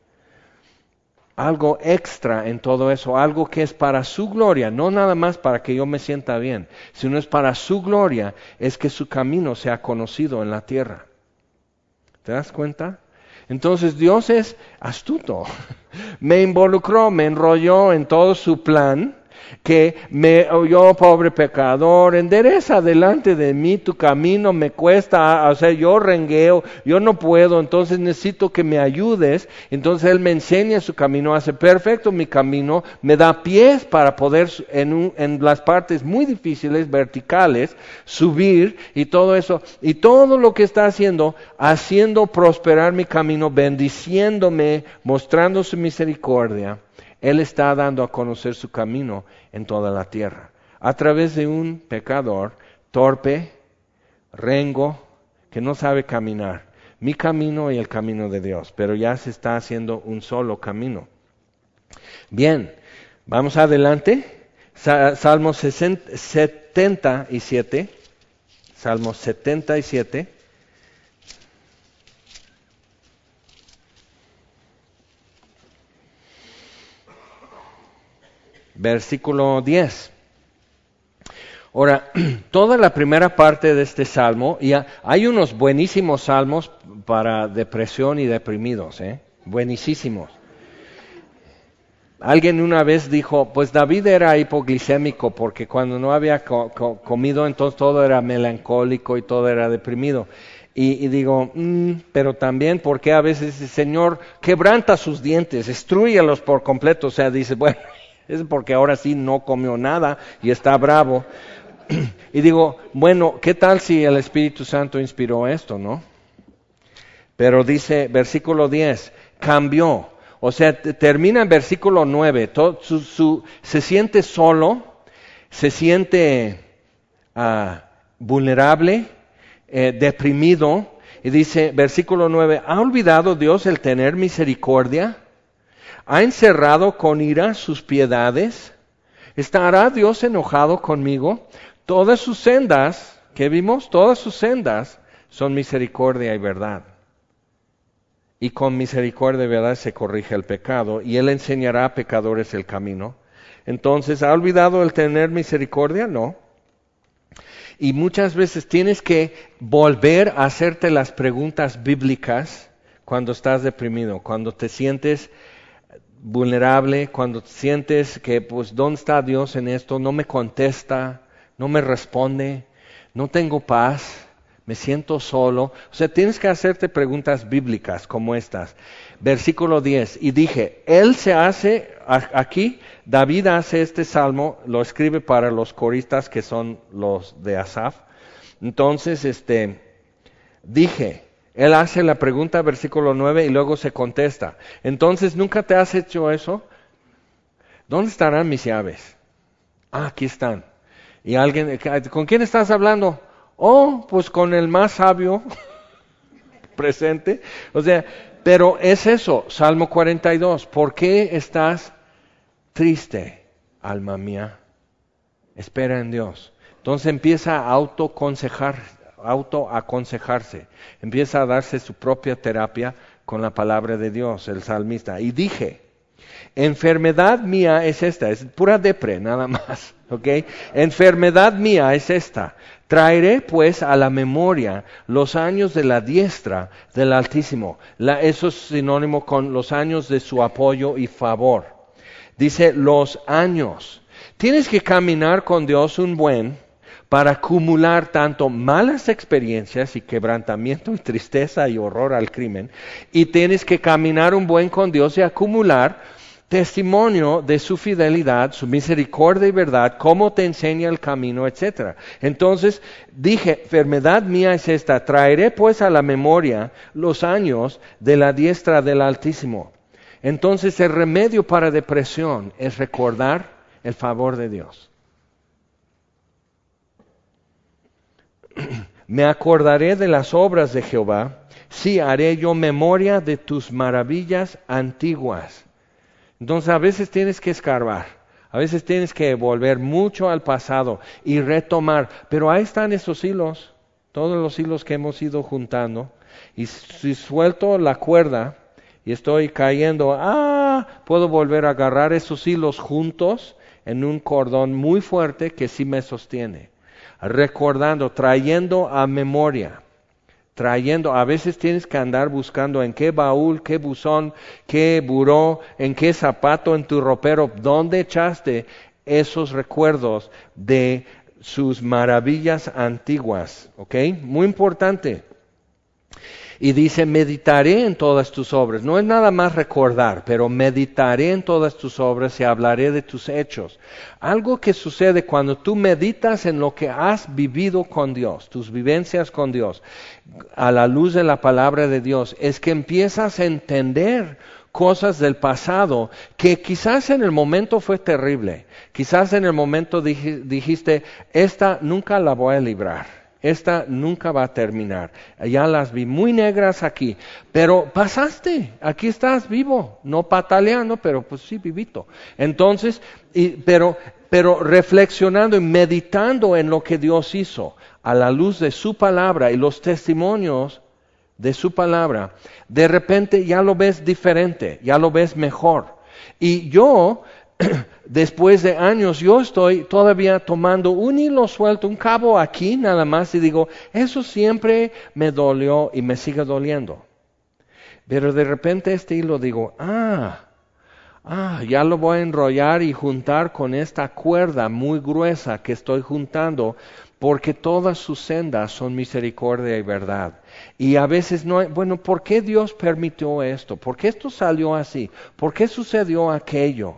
Algo extra en todo eso, algo que es para su gloria, no nada más para que yo me sienta bien, sino es para su gloria, es que su camino sea conocido en la tierra. ¿Te das cuenta? Entonces Dios es astuto, me involucró, me enrolló en todo su plan, que me, yo pobre pecador, endereza delante de mí tu camino, me cuesta, o sea, yo rengueo, yo no puedo, entonces necesito que me ayudes. Entonces Él me enseña su camino, hace perfecto mi camino, me da pies para poder en, un, en las partes muy difíciles, verticales, subir y todo eso, y todo lo que está haciendo, haciendo prosperar mi camino, bendiciéndome, mostrando su misericordia. Él está dando a conocer su camino en toda la tierra, a través de un pecador torpe, rengo, que no sabe caminar. Mi camino y el camino de Dios, pero ya se está haciendo un solo camino. Bien, vamos adelante. Salmo setenta y siete. Salmo setenta y siete. Versículo diez. Ahora, toda la primera parte de este salmo, y hay unos buenísimos salmos para depresión y deprimidos, ¿eh? Buenísimos. Alguien una vez dijo, pues David era hipoglicémico porque cuando no había co- co- comido entonces todo era melancólico y todo era deprimido. Y, y digo, mm, pero también porque a veces el Señor quebranta sus dientes, destrúyelos por completo. O sea, dice, bueno, es porque ahora sí no comió nada y está bravo. Y digo, bueno, ¿qué tal si el Espíritu Santo inspiró esto, no? Pero dice, versículo diez, cambió. O sea, t- termina en versículo nueve, todo, su, su, se siente solo, se siente uh, vulnerable, eh, deprimido, y dice, versículo nueve, ¿ha olvidado Dios el tener misericordia? ¿Ha encerrado con ira sus piedades? ¿Estará Dios enojado conmigo? Todas sus sendas, ¿qué vimos? Todas sus sendas son misericordia y verdad. Y con misericordia y verdad se corrige el pecado, y Él enseñará a pecadores el camino. Entonces, ¿ha olvidado el tener misericordia? No. Y muchas veces tienes que volver a hacerte las preguntas bíblicas cuando estás deprimido, cuando te sientes vulnerable, cuando sientes que, pues, ¿dónde está Dios en esto? No me contesta, no me responde, no tengo paz, me siento solo. O sea, tienes que hacerte preguntas bíblicas como estas. Versículo diez, y dije, Él se hace, aquí David hace este salmo, lo escribe para los coristas que son los de Asaf. Entonces, este, dije, Él hace la pregunta, versículo nueve, y luego se contesta. Entonces, ¿nunca te has hecho eso? ¿Dónde estarán mis llaves? Ah, aquí están. Y alguien, ¿con quién estás hablando? Oh, pues con el más sabio presente. O sea, pero es eso, Salmo cuarenta y dos. ¿Por qué estás triste, alma mía? Espera en Dios. Entonces empieza a autoaconsejar, autoaconsejarse. Empieza a darse su propia terapia con la palabra de Dios, el salmista. Y dije, enfermedad mía es esta, es pura depre, nada más, ¿ok? Enfermedad mía es esta. Traeré pues a la memoria los años de la diestra del Altísimo. La, eso es sinónimo con los años de su apoyo y favor. Dice los años. Tienes que caminar con Dios un buen para acumular tanto malas experiencias y quebrantamiento y tristeza y horror al crimen. Y tienes que caminar un buen con Dios y acumular testimonio de su fidelidad, su misericordia y verdad, cómo te enseña el camino, etcétera. Entonces dije, enfermedad mía es esta, traeré pues a la memoria los años de la diestra del Altísimo. Entonces el remedio para depresión es recordar el favor de Dios. Me acordaré de las obras de Jehová, sí haré yo memoria de tus maravillas antiguas. Entonces a veces tienes que escarbar, a veces tienes que volver mucho al pasado y retomar, pero ahí están esos hilos, todos los hilos que hemos ido juntando, y si suelto la cuerda y estoy cayendo, ah, puedo volver a agarrar esos hilos juntos en un cordón muy fuerte que sí me sostiene, recordando, trayendo a memoria. Trayendo, a veces tienes que andar buscando en qué baúl, qué buzón, qué buró, en qué zapato, en tu ropero, dónde echaste esos recuerdos de sus maravillas antiguas, ¿ok? Muy importante. Y dice, meditaré en todas tus obras. No es nada más recordar, pero meditaré en todas tus obras y hablaré de tus hechos. Algo que sucede cuando tú meditas en lo que has vivido con Dios, tus vivencias con Dios, a la luz de la palabra de Dios, es que empiezas a entender cosas del pasado que quizás en el momento fue terrible. Quizás en el momento dijiste, esta nunca la voy a librar. Esta nunca va a terminar. Ya las vi muy negras aquí, pero pasaste, aquí estás vivo, no pataleando, pero pues sí vivito. Entonces, y, pero, pero reflexionando y meditando en lo que Dios hizo a la luz de su palabra y los testimonios de su palabra, de repente ya lo ves diferente, ya lo ves mejor. Y yo después de años, yo estoy todavía tomando un hilo suelto, un cabo aquí nada más, y digo, eso siempre me dolió y me sigue doliendo. Pero de repente este hilo digo, ah, ah, ya lo voy a enrollar y juntar con esta cuerda muy gruesa que estoy juntando, porque todas sus sendas son misericordia y verdad. Y a veces no hay, bueno, ¿por qué Dios permitió esto? ¿Por qué esto salió así? ¿Por qué sucedió aquello?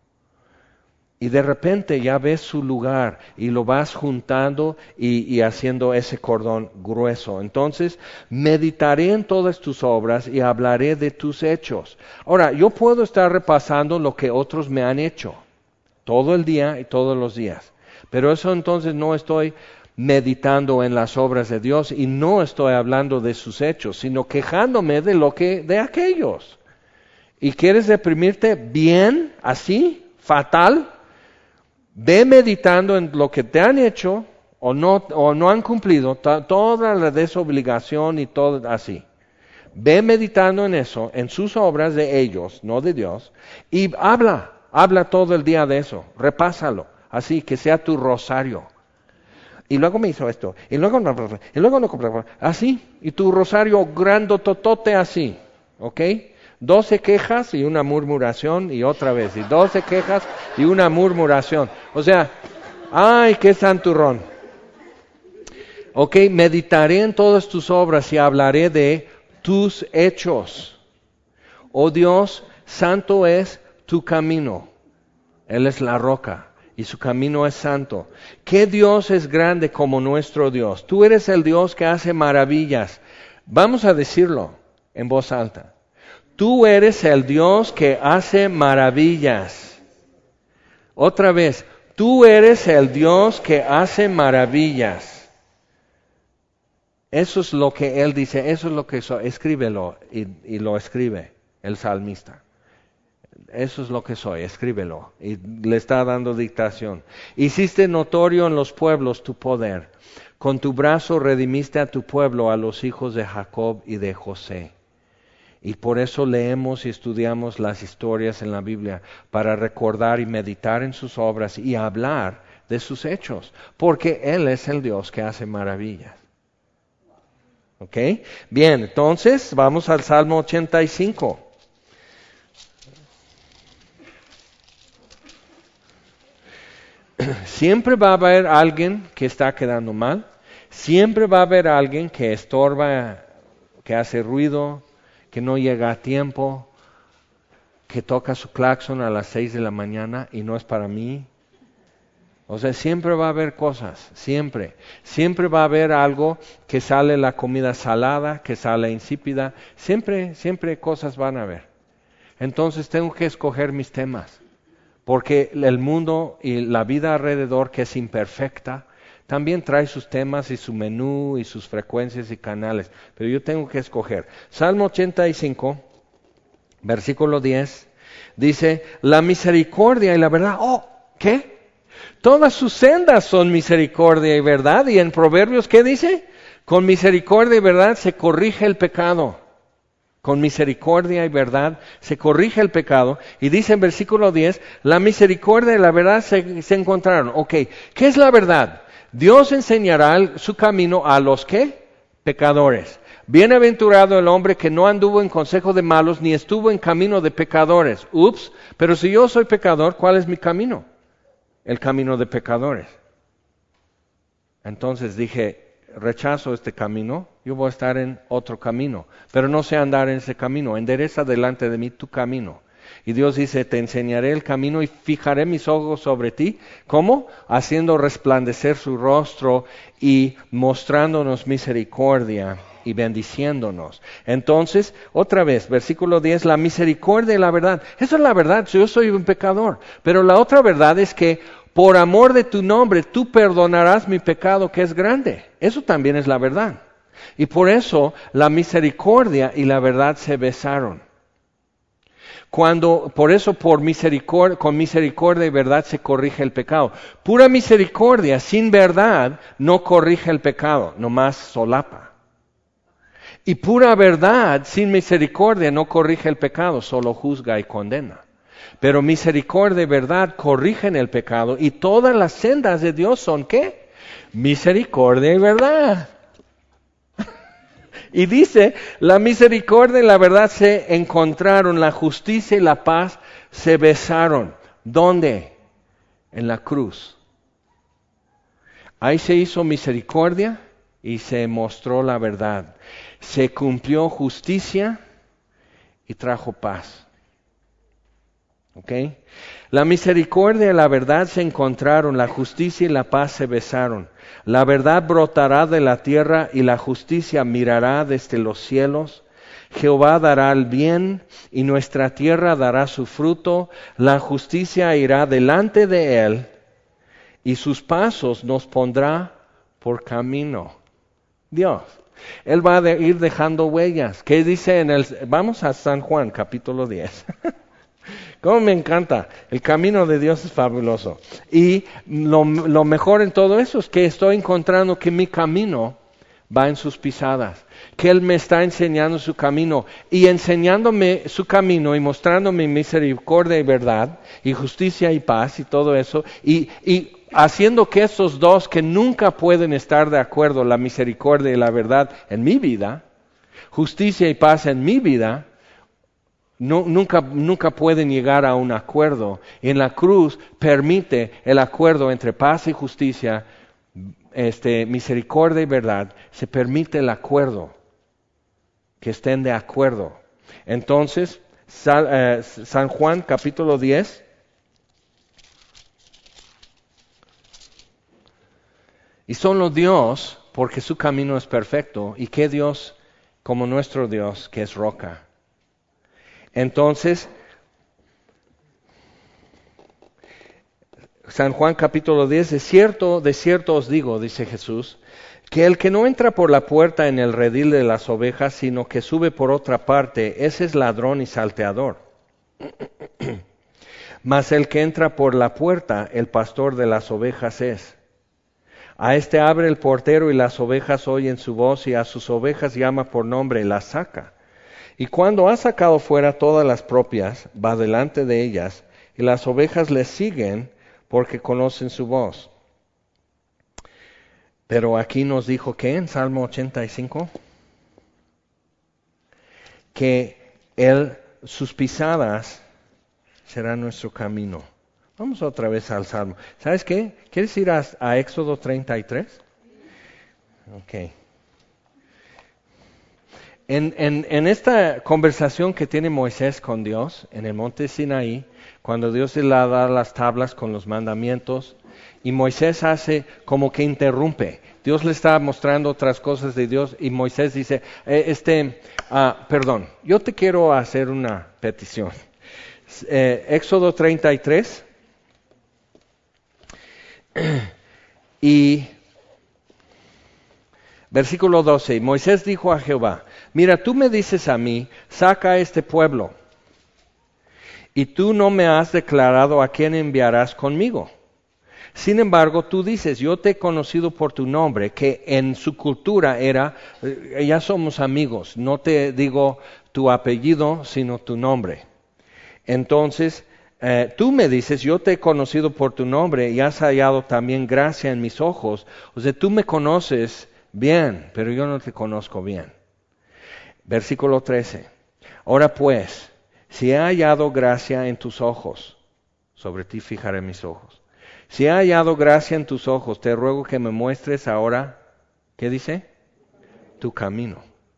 Y de repente ya ves su lugar y lo vas juntando y, y haciendo ese cordón grueso. Entonces, meditaré en todas tus obras y hablaré de tus hechos. Ahora, yo puedo estar repasando lo que otros me han hecho todo el día y todos los días. Pero eso entonces no estoy meditando en las obras de Dios y no estoy hablando de sus hechos, sino quejándome de lo que, de aquellos. ¿Y quieres deprimirte bien, así, fatal? Ve meditando en lo que te han hecho o no, o no han cumplido, ta, toda la desobligación y todo así. Ve meditando en eso, en sus obras de ellos, no de Dios, y habla, habla todo el día de eso, repásalo, así que sea tu rosario. Y luego me hizo esto, y luego no, y luego no, así, y tu rosario grandototote así, ¿ok? Doce quejas y una murmuración y otra vez, y doce quejas y una murmuración. O sea, ¡ay, qué santurrón! Ok, meditaré en todas tus obras y hablaré de tus hechos. Oh Dios, santo es tu camino. Él es la roca y su camino es santo. ¿Qué Dios es grande como nuestro Dios? Tú eres el Dios que hace maravillas. Vamos a decirlo en voz alta. Tú eres el Dios que hace maravillas. Otra vez, tú eres el Dios que hace maravillas. Eso es lo que él dice, eso es lo que soy. Escríbelo y, y lo escribe el salmista. Eso es lo que soy, escríbelo. Y le está dando dictación. Hiciste notorio en los pueblos tu poder. Con tu brazo redimiste a tu pueblo, a los hijos de Jacob y de José. Y por eso leemos y estudiamos las historias en la Biblia, para recordar y meditar en sus obras y hablar de sus hechos, porque Él es el Dios que hace maravillas. ¿Ok? Bien, entonces vamos al Salmo ochenta y cinco. Siempre va a haber alguien que está quedando mal, siempre va a haber alguien que estorba, que hace ruido, que no llega a tiempo, que toca su claxon a las seis de la mañana y no es para mí. O sea, siempre va a haber cosas, siempre. Siempre va a haber algo que sale la comida salada, que sale insípida. Siempre, siempre cosas van a haber. Entonces tengo que escoger mis temas, porque el mundo y la vida alrededor, que es imperfecta, también trae sus temas y su menú y sus frecuencias y canales. Pero yo tengo que escoger. Salmo ochenta y cinco, versículo diez, dice, la misericordia y la verdad. Oh, ¿qué? Todas sus sendas son misericordia y verdad. Y en Proverbios, ¿qué dice? Con misericordia y verdad se corrige el pecado. Con misericordia y verdad se corrige el pecado. Y dice en versículo diez, la misericordia y la verdad se, se encontraron. Ok, ¿qué es la verdad? Dios enseñará su camino a los ¿qué? Pecadores. Bienaventurado el hombre que no anduvo en consejo de malos, ni estuvo en camino de pecadores. Ups, pero si yo soy pecador, ¿cuál es mi camino? El camino de pecadores. Entonces dije, rechazo este camino, yo voy a estar en otro camino, pero no sé andar en ese camino. Endereza delante de mí tu camino. Y Dios dice, te enseñaré el camino y fijaré mis ojos sobre ti. ¿Cómo? Haciendo resplandecer su rostro y mostrándonos misericordia y bendiciéndonos. Entonces, otra vez, versículo diez, la misericordia y la verdad. Esa es la verdad, yo soy un pecador. Pero la otra verdad es que por amor de tu nombre, tú perdonarás mi pecado que es grande. Eso también es la verdad. Y por eso la misericordia y la verdad se besaron. Cuando, por eso por misericordia, con misericordia y verdad se corrige el pecado. Pura misericordia sin verdad no corrige el pecado, nomás solapa. Y pura verdad sin misericordia no corrige el pecado, solo juzga y condena. Pero misericordia y verdad corrigen el pecado, y todas las sendas de Dios son ¿qué? Misericordia y verdad. Y dice, la misericordia y la verdad se encontraron, la justicia y la paz se besaron. ¿Dónde? En la cruz. Ahí se hizo misericordia y se mostró la verdad. Se cumplió justicia y trajo paz. ¿Ok? La misericordia y la verdad se encontraron, la justicia y la paz se besaron. La verdad brotará de la tierra y la justicia mirará desde los cielos. Jehová dará el bien y nuestra tierra dará su fruto. La justicia irá delante de él y sus pasos nos pondrá por camino. Dios, Él va a ir dejando huellas. ¿Qué dice en el... Vamos a San Juan, capítulo diez. Cómo me encanta, el camino de Dios es fabuloso. Y lo, lo mejor en todo eso es que estoy encontrando que mi camino va en sus pisadas, que Él me está enseñando su camino, y enseñándome su camino y mostrándome misericordia y verdad, y justicia y paz y todo eso, y, y haciendo que esos dos que nunca pueden estar de acuerdo, la misericordia y la verdad en mi vida, justicia y paz en mi vida, No, nunca, nunca pueden llegar a un acuerdo. En la cruz permite el acuerdo entre paz y justicia, este, misericordia y verdad. Se permite el acuerdo, que estén de acuerdo. Entonces, San, eh, San Juan capítulo diez. Y solo Dios, porque su camino es perfecto, y que Dios como nuestro Dios, que es roca. Entonces, San Juan capítulo diez, de cierto, de cierto os digo, dice Jesús, que el que no entra por la puerta en el redil de las ovejas, sino que sube por otra parte, ese es ladrón y salteador. Mas el que entra por la puerta, el pastor de las ovejas es. A este abre el portero y las ovejas oyen su voz, y a sus ovejas llama por nombre y las saca. Y cuando ha sacado fuera todas las propias, va delante de ellas, y las ovejas le siguen porque conocen su voz. Pero aquí nos dijo que en Salmo ochenta y cinco, que él, sus pisadas serán nuestro camino. Vamos otra vez al Salmo. ¿Sabes qué? ¿Quieres ir a, a Éxodo treinta y tres? Ok. En, en, en esta conversación que tiene Moisés con Dios en el monte Sinaí, cuando Dios le da las tablas con los mandamientos, y Moisés hace como que interrumpe. Dios le está mostrando otras cosas de Dios, y Moisés dice, eh, este, ah, perdón, yo te quiero hacer una petición. Eh, Éxodo treinta y tres, y versículo doce, Moisés dijo a Jehová, mira, tú me dices a mí, saca a este pueblo, y tú no me has declarado a quién enviarás conmigo. Sin embargo, tú dices, yo te he conocido por tu nombre, que en su cultura era, ya somos amigos, no te digo tu apellido, sino tu nombre. Entonces, eh, tú me dices, yo te he conocido por tu nombre y has hallado también gracia en mis ojos. O sea, tú me conoces bien, pero yo no te conozco bien. Versículo trece. Ahora pues, si he hallado gracia en tus ojos, sobre ti fijaré mis ojos. Si he hallado gracia en tus ojos, te ruego que me muestres ahora, ¿qué dice? Tu camino.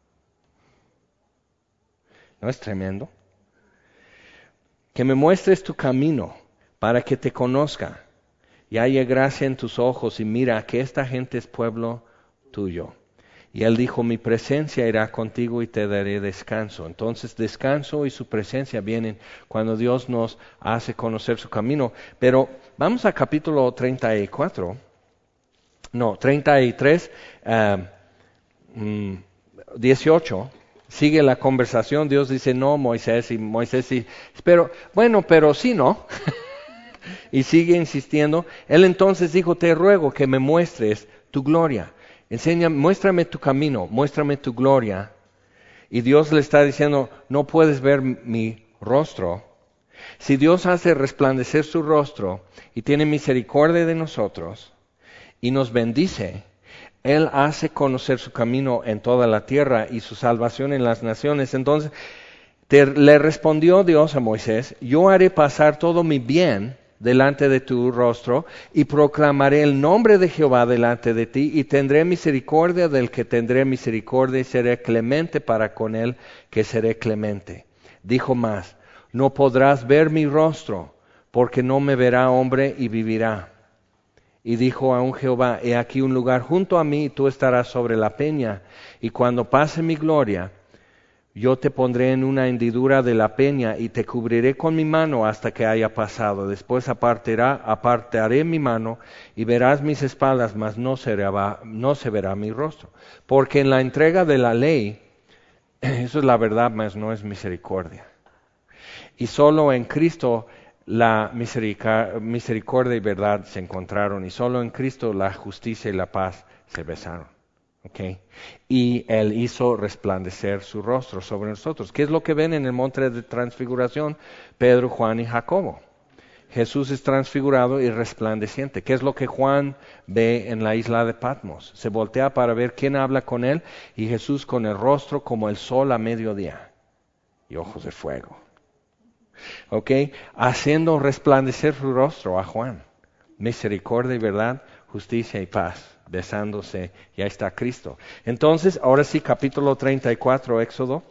¿No es tremendo? Que me muestres tu camino para que te conozca y haya gracia en tus ojos y mira que esta gente es pueblo tuyo. Y él dijo, mi presencia irá contigo y te daré descanso. Entonces descanso y su presencia vienen cuando Dios nos hace conocer su camino. Pero vamos a capítulo treinta y cuatro, no, treinta y tres, uh, dieciocho. Sigue la conversación, Dios dice, no, Moisés, y Moisés dice, pero, bueno, pero sí, ¿no? Y sigue insistiendo. Él entonces dijo, te ruego que me muestres tu gloria. Enseña, muéstrame tu camino, muéstrame tu gloria. Y Dios le está diciendo, no puedes ver mi rostro. Si Dios hace resplandecer su rostro y tiene misericordia de nosotros y nos bendice, Él hace conocer su camino en toda la tierra y su salvación en las naciones. Entonces te, le respondió Dios a Moisés: yo haré pasar todo mi bien delante de tu rostro y proclamaré el nombre de Jehová delante de ti, y tendré misericordia del que tendré misericordia y seré clemente para con él que seré clemente. Dijo más: no podrás ver mi rostro, porque no me verá hombre y vivirá. Y dijo aún Jehová: he aquí un lugar junto a mí, y tú estarás sobre la peña, y cuando pase mi gloria, yo te pondré en una hendidura de la peña y te cubriré con mi mano hasta que haya pasado. Después apartará, apartaré mi mano y verás mis espaldas, mas no se, verá, no se verá mi rostro. Porque en la entrega de la ley, eso es la verdad, mas no es misericordia. Y solo en Cristo la misericordia y verdad se encontraron, y solo en Cristo la justicia y la paz se besaron. Okay. Y Él hizo resplandecer su rostro sobre nosotros. ¿Qué es lo que ven en el monte de transfiguración Pedro, Juan y Jacobo? Jesús es transfigurado y resplandeciente. ¿Qué es lo que Juan ve en la isla de Patmos? Se voltea para ver quién habla con él, y Jesús con el rostro como el sol a mediodía y ojos de fuego. Okay. Haciendo resplandecer su rostro a Juan. Misericordia y verdad, justicia y paz. Besándose, ya está Cristo. Entonces, ahora sí, capítulo treinta y cuatro, Éxodo,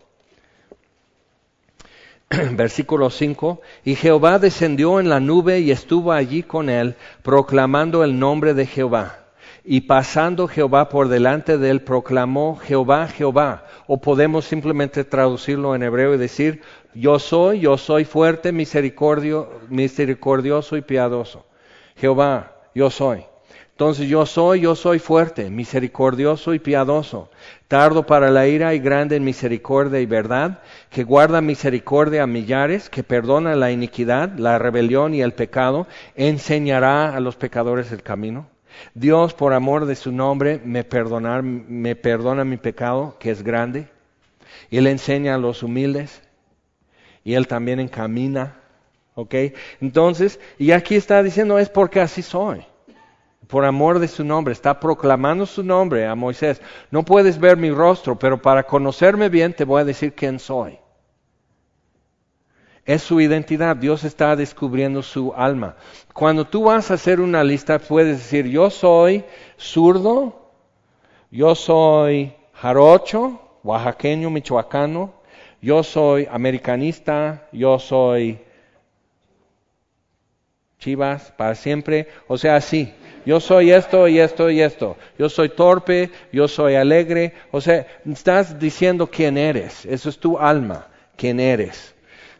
versículo cinco. Y Jehová descendió en la nube y estuvo allí con él, proclamando el nombre de Jehová. Y pasando Jehová por delante de él, proclamó: Jehová, Jehová. O podemos simplemente traducirlo en hebreo y decir: yo soy, yo soy fuerte, misericordio, misericordioso y piadoso. Jehová, yo soy. Entonces yo soy, yo soy fuerte, misericordioso y piadoso, tardo para la ira y grande en misericordia y verdad, que guarda misericordia a millares, que perdona la iniquidad, la rebelión y el pecado, enseñará a los pecadores el camino. Dios, por amor de su nombre, me, perdonar, me perdona mi pecado, que es grande, y Él enseña a los humildes, y Él también encamina. ¿Ok? Entonces, y aquí está diciendo: es porque así soy. Por amor de su nombre, está proclamando su nombre a Moisés. No puedes ver mi rostro, pero para conocerme bien te voy a decir quién soy. Es su identidad. Dios está descubriendo su alma. Cuando tú vas a hacer una lista, puedes decir: yo soy zurdo, yo soy jarocho, oaxaqueño, michoacano, yo soy americanista, yo soy Chivas para siempre, o sea, así. Yo soy esto y esto y esto. Yo soy torpe, yo soy alegre. O sea, estás diciendo quién eres. Eso es tu alma, quién eres.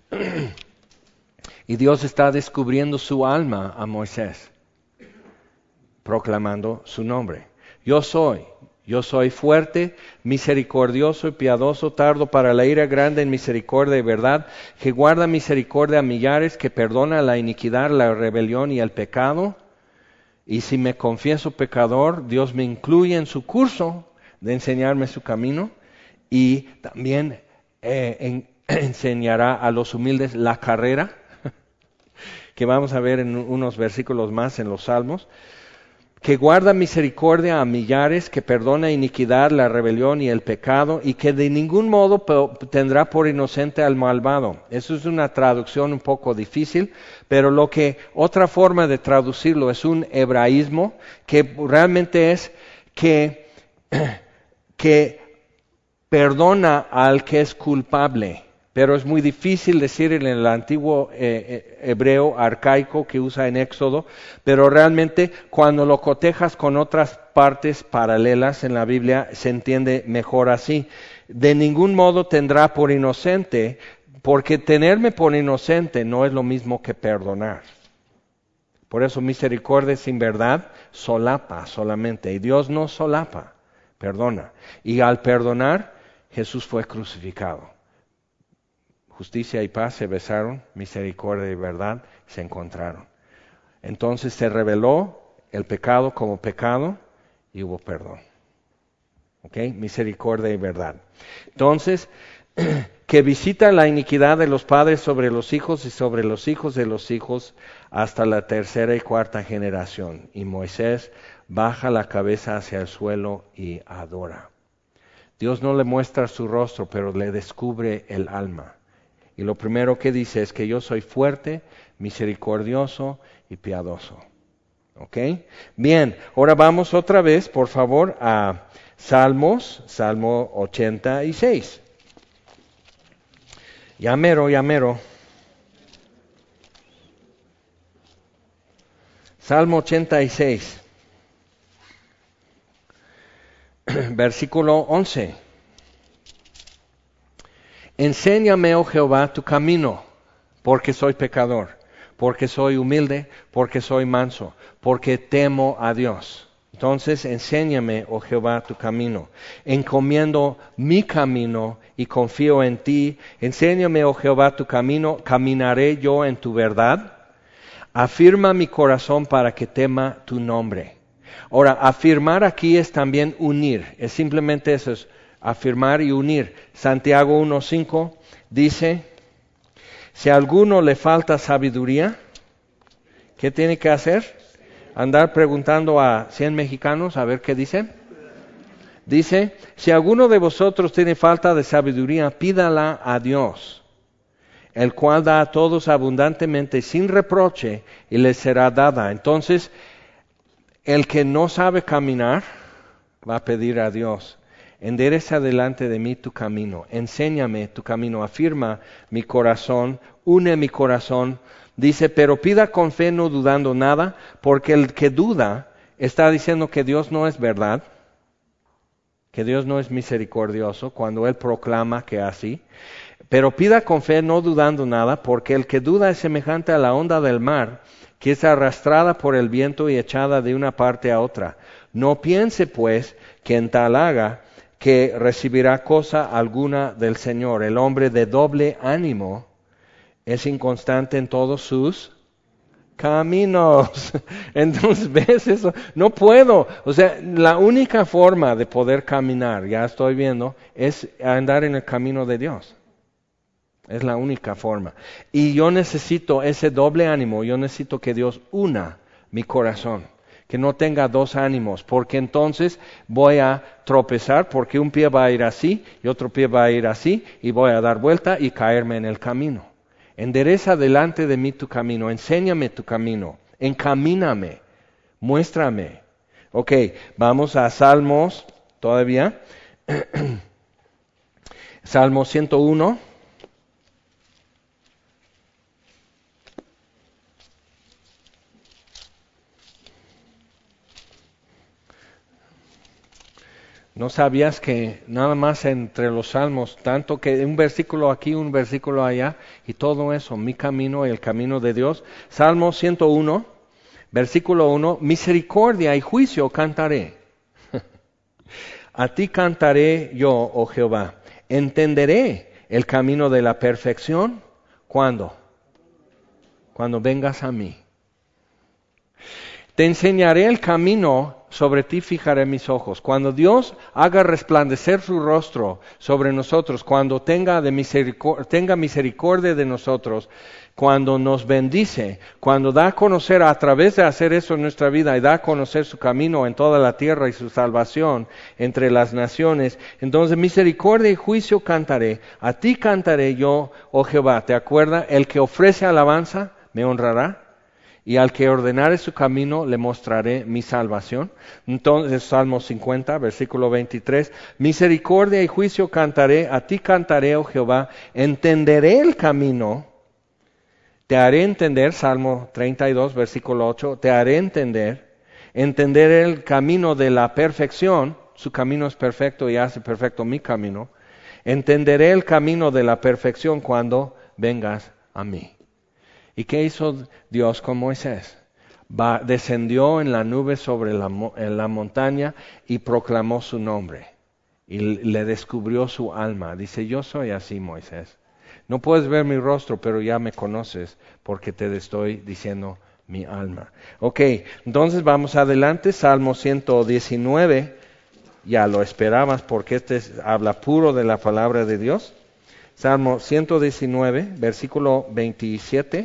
Y Dios está descubriendo su alma a Moisés, proclamando su nombre. Yo soy, yo soy fuerte, misericordioso y piadoso, tardo para la ira, grande en misericordia y verdad, que guarda misericordia a millares, que perdona la iniquidad, la rebelión y el pecado. Y si me confieso pecador, Dios me incluye en su curso de enseñarme su camino, y también eh, en, enseñará a los humildes la carrera, que vamos a ver en unos versículos más en los Salmos, que guarda misericordia a millares, que perdona iniquidad, la rebelión y el pecado, y que de ningún modo tendrá por inocente al malvado. Eso es una traducción un poco difícil, pero lo que otra forma de traducirlo es un hebraísmo, que realmente es que, que perdona al que es culpable. Pero es muy difícil decir en el antiguo eh, hebreo arcaico que usa en Éxodo, pero realmente cuando lo cotejas con otras partes paralelas en la Biblia se entiende mejor así. De ningún modo tendrá por inocente, porque tenerme por inocente no es lo mismo que perdonar. Por eso misericordia sin verdad solapa solamente, y Dios no solapa, perdona. Y al perdonar, Jesús fue crucificado. Justicia y paz se besaron, misericordia y verdad se encontraron. Entonces se reveló el pecado como pecado y hubo perdón. ¿Ok? Misericordia y verdad. Entonces, que visita la iniquidad de los padres sobre los hijos y sobre los hijos de los hijos hasta la tercera y cuarta generación. Y Moisés baja la cabeza hacia el suelo y adora. Dios no le muestra su rostro, pero le descubre el alma. Y lo primero que dice es que yo soy fuerte, misericordioso y piadoso. ¿Ok? Bien, ahora vamos otra vez, por favor, a Salmos, Salmo ochenta y seis. Ya mero, ya mero. Salmo ochenta y seis. Versículo once. Enséñame, oh Jehová, tu camino, porque soy pecador, porque soy humilde, porque soy manso, porque temo a Dios. Entonces, enséñame, oh Jehová, tu camino. Encomiendo mi camino y confío en ti. Enséñame, oh Jehová, tu camino, caminaré yo en tu verdad. Afirma mi corazón para que tema tu nombre. Ahora, afirmar aquí es también unir, es simplemente eso, es afirmar y unir. Santiago uno cinco dice, si a alguno le falta sabiduría, ¿qué tiene que hacer? Andar preguntando a cien mexicanos a ver qué dicen. Dice, si alguno de vosotros tiene falta de sabiduría, pídala a Dios, el cual da a todos abundantemente sin reproche y les será dada. Entonces, el que no sabe caminar va a pedir a Dios, endereza delante de mí tu camino, enséñame tu camino, afirma mi corazón, une mi corazón. Dice, pero pida con fe no dudando nada, porque el que duda está diciendo que Dios no es verdad, que Dios no es misericordioso cuando Él proclama que así. Pero pida con fe no dudando nada, porque el que duda es semejante a la onda del mar, que es arrastrada por el viento y echada de una parte a otra. No piense, pues, que en tal haga, que recibirá cosa alguna del Señor. El hombre de doble ánimo es inconstante en todos sus caminos. Entonces, ¿ves eso? No puedo. O sea, la única forma de poder caminar, ya estoy viendo, es andar en el camino de Dios. Es la única forma. Y yo necesito ese doble ánimo, yo necesito que Dios una mi corazón, que no tenga dos ánimos, porque entonces voy a tropezar, porque un pie va a ir así y otro pie va a ir así, y voy a dar vuelta y caerme en el camino. Endereza delante de mí tu camino, enséñame tu camino, encamíname, muéstrame. Ok, vamos a Salmos todavía. Salmo ciento uno. ¿No sabías que nada más entre los salmos, tanto que un versículo aquí, un versículo allá, y todo eso, mi camino y el camino de Dios? Salmo ciento uno, versículo uno, misericordia y juicio cantaré. A ti cantaré yo, oh Jehová, entenderé el camino de la perfección. ¿Cuándo? Cuando vengas a mí. Te enseñaré el camino, sobre ti fijaré mis ojos. Cuando Dios haga resplandecer su rostro sobre nosotros, cuando tenga, de misericor- tenga misericordia de nosotros, cuando nos bendice, cuando da a conocer a través de hacer eso en nuestra vida y da a conocer su camino en toda la tierra y su salvación entre las naciones, entonces misericordia y juicio cantaré. A ti cantaré yo, oh Jehová. ¿Te acuerdas? El que ofrece alabanza me honrará, y al que ordenare su camino le mostraré mi salvación. Entonces, Salmo cincuenta, versículo veintitrés, misericordia y juicio cantaré, a ti cantaré, oh Jehová, entenderé el camino, te haré entender, Salmo treinta y dos, versículo ocho, te haré entender, entenderé el camino de la perfección, su camino es perfecto y hace perfecto mi camino, entenderé el camino de la perfección cuando vengas a mí. ¿Y qué hizo Dios con Moisés? Va, descendió en la nube sobre la, en la montaña y proclamó su nombre. Y le descubrió su alma. Dice, yo soy así, Moisés. No puedes ver mi rostro, pero ya me conoces porque te estoy diciendo mi alma. Ok, entonces vamos adelante. Salmo ciento diecinueve. Ya lo esperabas porque este es, habla puro de la palabra de Dios. Salmo ciento diecinueve, versículo veintisiete.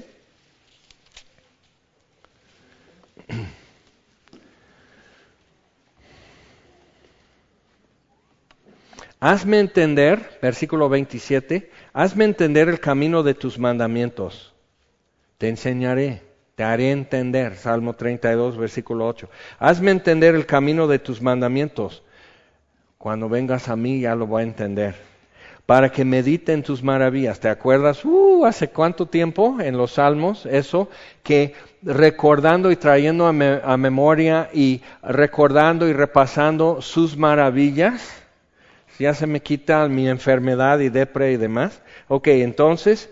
Hazme entender, versículo veintisiete, hazme entender el camino de tus mandamientos. Te enseñaré, te haré entender. Salmo treinta y dos, versículo ocho. Hazme entender el camino de tus mandamientos. Cuando vengas a mí ya lo voy a entender. Para que medite en tus maravillas. ¿Te acuerdas? Uh, ¿hace cuánto tiempo en los Salmos? Eso, que recordando y trayendo a, me, a memoria y recordando y repasando sus maravillas. Ya se me quita mi enfermedad y depre y demás. Ok, entonces,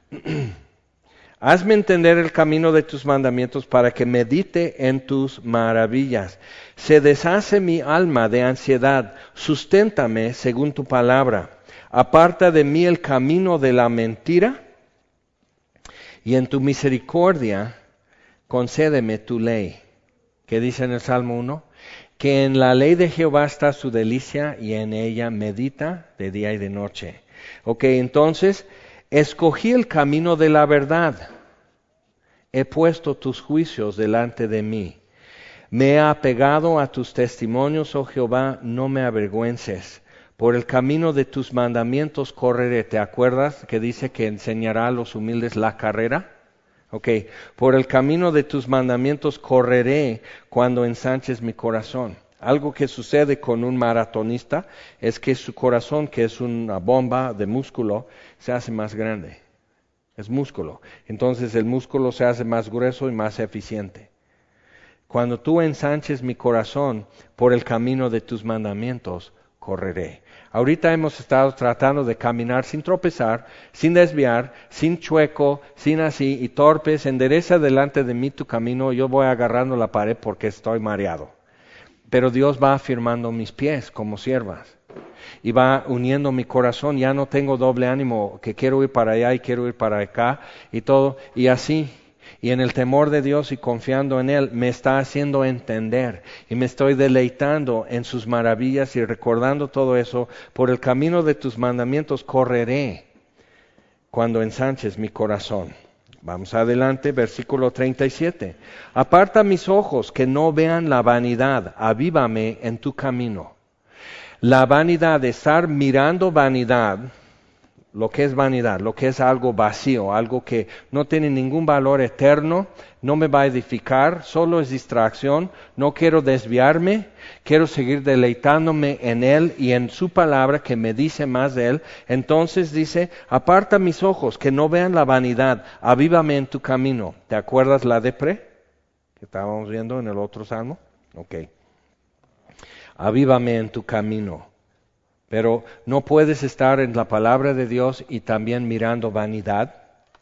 hazme entender el camino de tus mandamientos para que medite en tus maravillas. Se deshace mi alma de ansiedad, susténtame según tu palabra. Aparta de mí el camino de la mentira y en tu misericordia concédeme tu ley. ¿Qué dice en el Salmo uno? Que en la ley de Jehová está su delicia y en ella medita de día y de noche. Ok, entonces, escogí el camino de la verdad. He puesto tus juicios delante de mí. Me he apegado a tus testimonios, oh Jehová, no me avergüences. Por el camino de tus mandamientos correré. ¿Te acuerdas que dice que enseñará a los humildes la carrera? Ok, por el camino de tus mandamientos correré cuando ensanches mi corazón. Algo que sucede con un maratonista es que su corazón, que es una bomba de músculo, se hace más grande. Es músculo. Entonces el músculo se hace más grueso y más eficiente. Cuando tú ensanches mi corazón por el camino de tus mandamientos, correré. Ahorita hemos estado tratando de caminar sin tropezar, sin desviar, sin chueco, sin así, y torpes. Endereza delante de mí tu camino, yo voy agarrando la pared porque estoy mareado. Pero Dios va afirmando mis pies como siervas. Y va uniendo mi corazón, ya no tengo doble ánimo, que quiero ir para allá y quiero ir para acá, y todo, y así. Y en el temor de Dios y confiando en Él, me está haciendo entender y me estoy deleitando en sus maravillas y recordando todo eso. Por el camino de tus mandamientos correré cuando ensanches mi corazón. Vamos adelante, versículo treinta y siete. Aparta mis ojos que no vean la vanidad, avívame en tu camino. La vanidad de estar mirando vanidad. Lo que es vanidad, lo que es algo vacío, algo que no tiene ningún valor eterno, no me va a edificar, solo es distracción, no quiero desviarme, quiero seguir deleitándome en Él y en su palabra que me dice más de Él. Entonces dice, aparta mis ojos, que no vean la vanidad, avívame en tu camino. ¿Te acuerdas la depre que estábamos viendo en el otro salmo? Ok. Avívame en tu camino. Pero no puedes estar en la palabra de Dios y también mirando vanidad,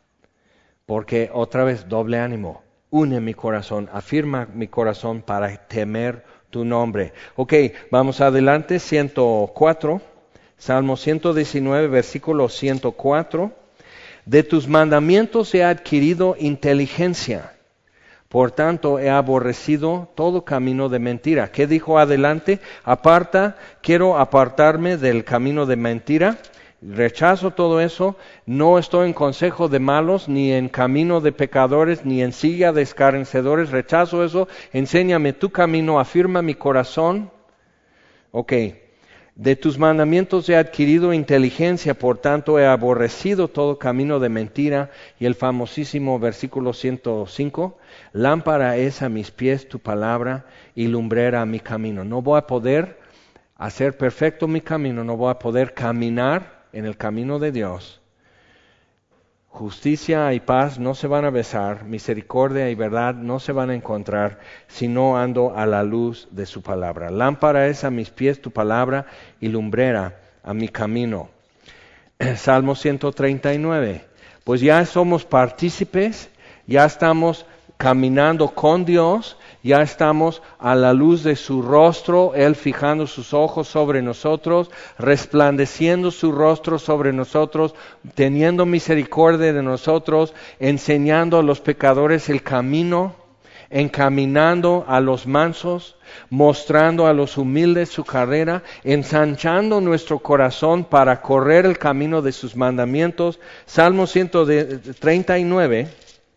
porque otra vez doble ánimo, une mi corazón, afirma mi corazón para temer tu nombre. Ok, vamos adelante, ciento cuatro, Salmo ciento diecinueve, versículo ciento cuatro. De tus mandamientos he adquirido inteligencia. Por tanto, he aborrecido todo camino de mentira. ¿Qué dijo adelante? Aparta, quiero apartarme del camino de mentira. Rechazo todo eso. No estoy en consejo de malos, ni en camino de pecadores, ni en silla de escarnecedores. Rechazo eso. Enséñame tu camino, afirma mi corazón. Ok. De tus mandamientos he adquirido inteligencia, por tanto he aborrecido todo camino de mentira. Y el famosísimo versículo ciento cinco, lámpara es a mis pies tu palabra y lumbrera a mi camino. No voy a poder hacer perfecto mi camino, no voy a poder caminar en el camino de Dios. Justicia y paz no se van a besar, misericordia y verdad no se van a encontrar si no ando a la luz de su palabra. Lámpara es a mis pies tu palabra y lumbrera a mi camino. Salmo ciento treinta y nueve. Pues ya somos partícipes, ya estamos caminando con Dios, ya estamos a la luz de su rostro, Él fijando sus ojos sobre nosotros, resplandeciendo su rostro sobre nosotros, teniendo misericordia de nosotros, enseñando a los pecadores el camino, encaminando a los mansos, mostrando a los humildes su carrera, ensanchando nuestro corazón para correr el camino de sus mandamientos. Salmo ciento treinta y nueve,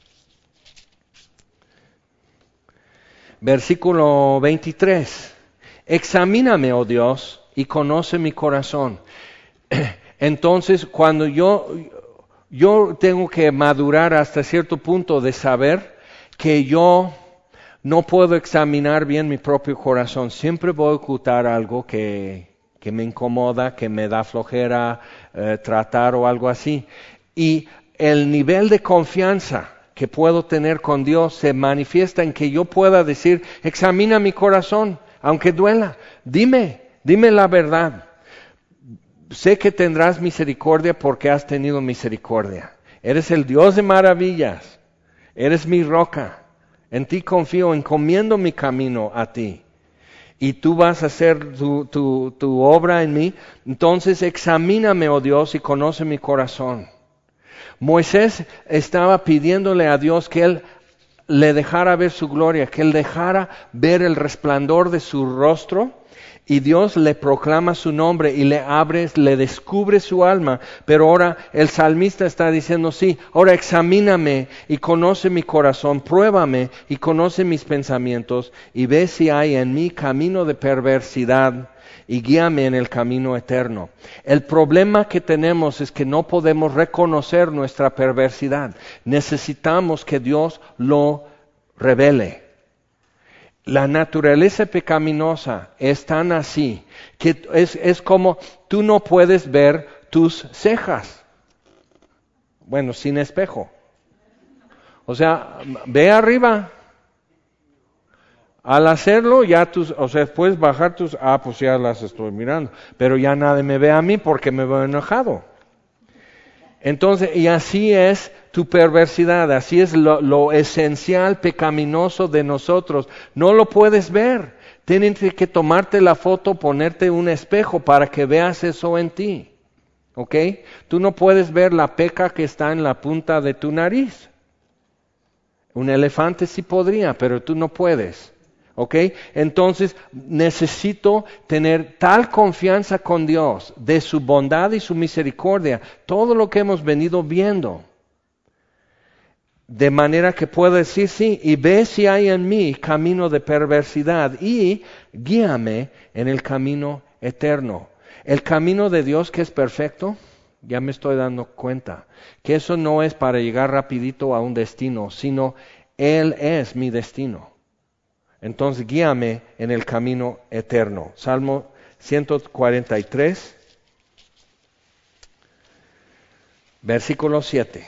versículo veintitrés. Examíname, oh Dios, y conoce mi corazón. Entonces, cuando yo, yo tengo que madurar hasta cierto punto de saber que yo no puedo examinar bien mi propio corazón. Siempre voy a ocultar algo que, que me incomoda, que me da flojera eh, tratar o algo así. Y el nivel de confianza que puedo tener con Dios se manifiesta en que yo pueda decir, examina mi corazón, aunque duela. Dime, dime la verdad. Sé que tendrás misericordia porque has tenido misericordia. Eres el Dios de maravillas. Eres mi roca. En ti confío, encomiendo mi camino a ti. Y tú vas a hacer tu, tu, tu obra en mí. Entonces examíname, oh Dios, y conoce mi corazón. Moisés estaba pidiéndole a Dios que Él le dejara ver su gloria, que Él dejara ver el resplandor de su rostro. Y Dios le proclama su nombre y le abre, le descubre su alma. Pero ahora el salmista está diciendo, sí, ahora examíname y conoce mi corazón, pruébame y conoce mis pensamientos y ve si hay en mí camino de perversidad y guíame en el camino eterno. El problema que tenemos es que no podemos reconocer nuestra perversidad. Necesitamos que Dios lo revele. La naturaleza pecaminosa es tan así que es, es como tú no puedes ver tus cejas. Bueno, sin espejo. O sea, ve arriba. Al hacerlo, ya tus, o sea, puedes bajar tus, ah, pues ya las estoy mirando, pero ya nadie me ve a mí porque me veo enojado. Entonces, y así es tu perversidad, así es lo, lo esencial pecaminoso de nosotros. No lo puedes ver. Tienes que tomarte la foto, ponerte un espejo para que veas eso en ti. ¿Ok? Tú no puedes ver la peca que está en la punta de tu nariz. Un elefante sí podría, pero tú no puedes. ¿Ok? Entonces necesito tener tal confianza con Dios de su bondad y su misericordia, todo lo que hemos venido viendo, de manera que pueda decir sí, y ve si hay en mí camino de perversidad y guíame en el camino eterno. El camino de Dios que es perfecto, ya me estoy dando cuenta, que eso no es para llegar rapidito a un destino, sino Él es mi destino. Entonces guíame en el camino eterno. Salmo ciento cuarenta y tres, versículo siete.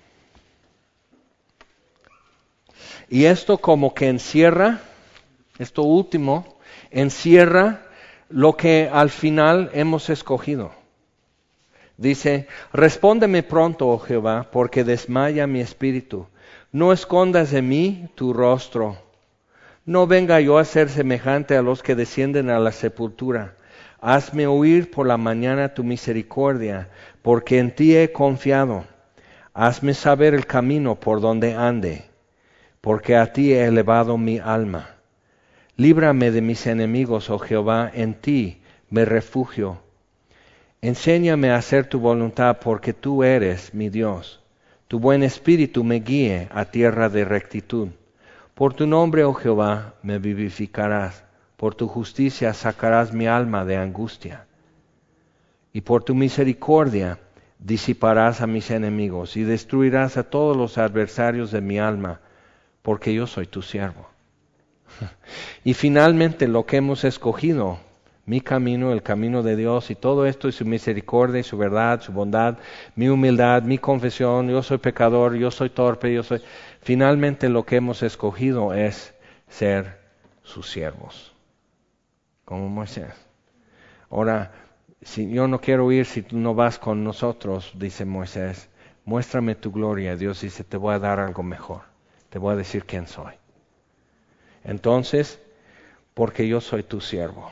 Y esto como que encierra, esto último, encierra lo que al final hemos escogido. Dice, respóndeme pronto, oh Jehová, porque desmaya mi espíritu. No escondas de mí tu rostro. No venga yo a ser semejante a los que descienden a la sepultura. Hazme oír por la mañana tu misericordia, porque en ti he confiado. Hazme saber el camino por donde ande, porque a ti he elevado mi alma. Líbrame de mis enemigos, oh Jehová, en ti me refugio. Enséñame a hacer tu voluntad, porque tú eres mi Dios. Tu buen espíritu me guíe a tierra de rectitud. Por tu nombre, oh Jehová, me vivificarás. Por tu justicia sacarás mi alma de angustia. Y por tu misericordia disiparás a mis enemigos y destruirás a todos los adversarios de mi alma, porque yo soy tu siervo. Y finalmente lo que hemos escogido, mi camino, el camino de Dios y todo esto y su misericordia y su verdad, su bondad, mi humildad, mi confesión, yo soy pecador, yo soy torpe, yo soy... Finalmente lo que hemos escogido es ser sus siervos, como Moisés. Ahora, si yo no quiero ir si tú no vas con nosotros, dice Moisés, muéstrame tu gloria. Dios dice, te voy a dar algo mejor, te voy a decir quién soy. Entonces, porque yo soy tu siervo.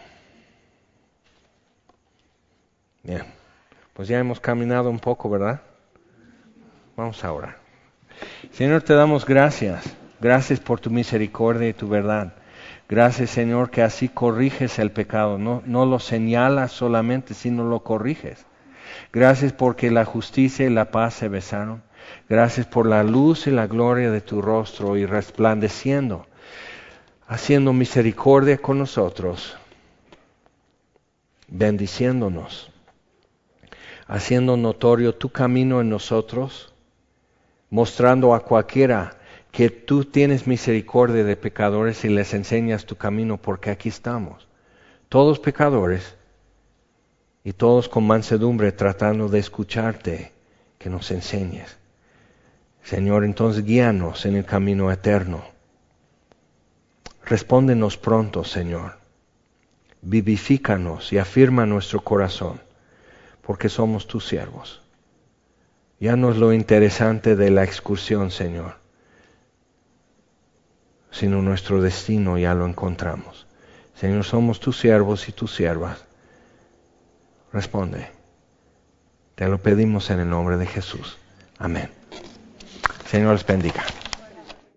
Bien, pues ya hemos caminado un poco, ¿verdad? Vamos a orar. Señor, te damos gracias Gracias por tu misericordia y tu verdad. Gracias, Señor, que así corriges el pecado. No, no lo señalas solamente, sino lo corriges. Gracias porque la justicia y la paz se besaron. Gracias por la luz y la gloria de tu rostro y resplandeciendo, haciendo misericordia con nosotros, bendiciéndonos, haciendo notorio tu camino en nosotros, mostrando a cualquiera que tú tienes misericordia de pecadores y les enseñas tu camino, porque aquí estamos, todos pecadores y todos con mansedumbre tratando de escucharte, que nos enseñes. Señor, entonces guíanos en el camino eterno. Respóndenos pronto, Señor. Vivifícanos y afirma nuestro corazón, porque somos tus siervos. Ya no es lo interesante de la excursión, Señor, sino nuestro destino ya lo encontramos. Señor, somos tus siervos y tus siervas. Responde. Te lo pedimos en el nombre de Jesús. Amén. Señor les bendiga.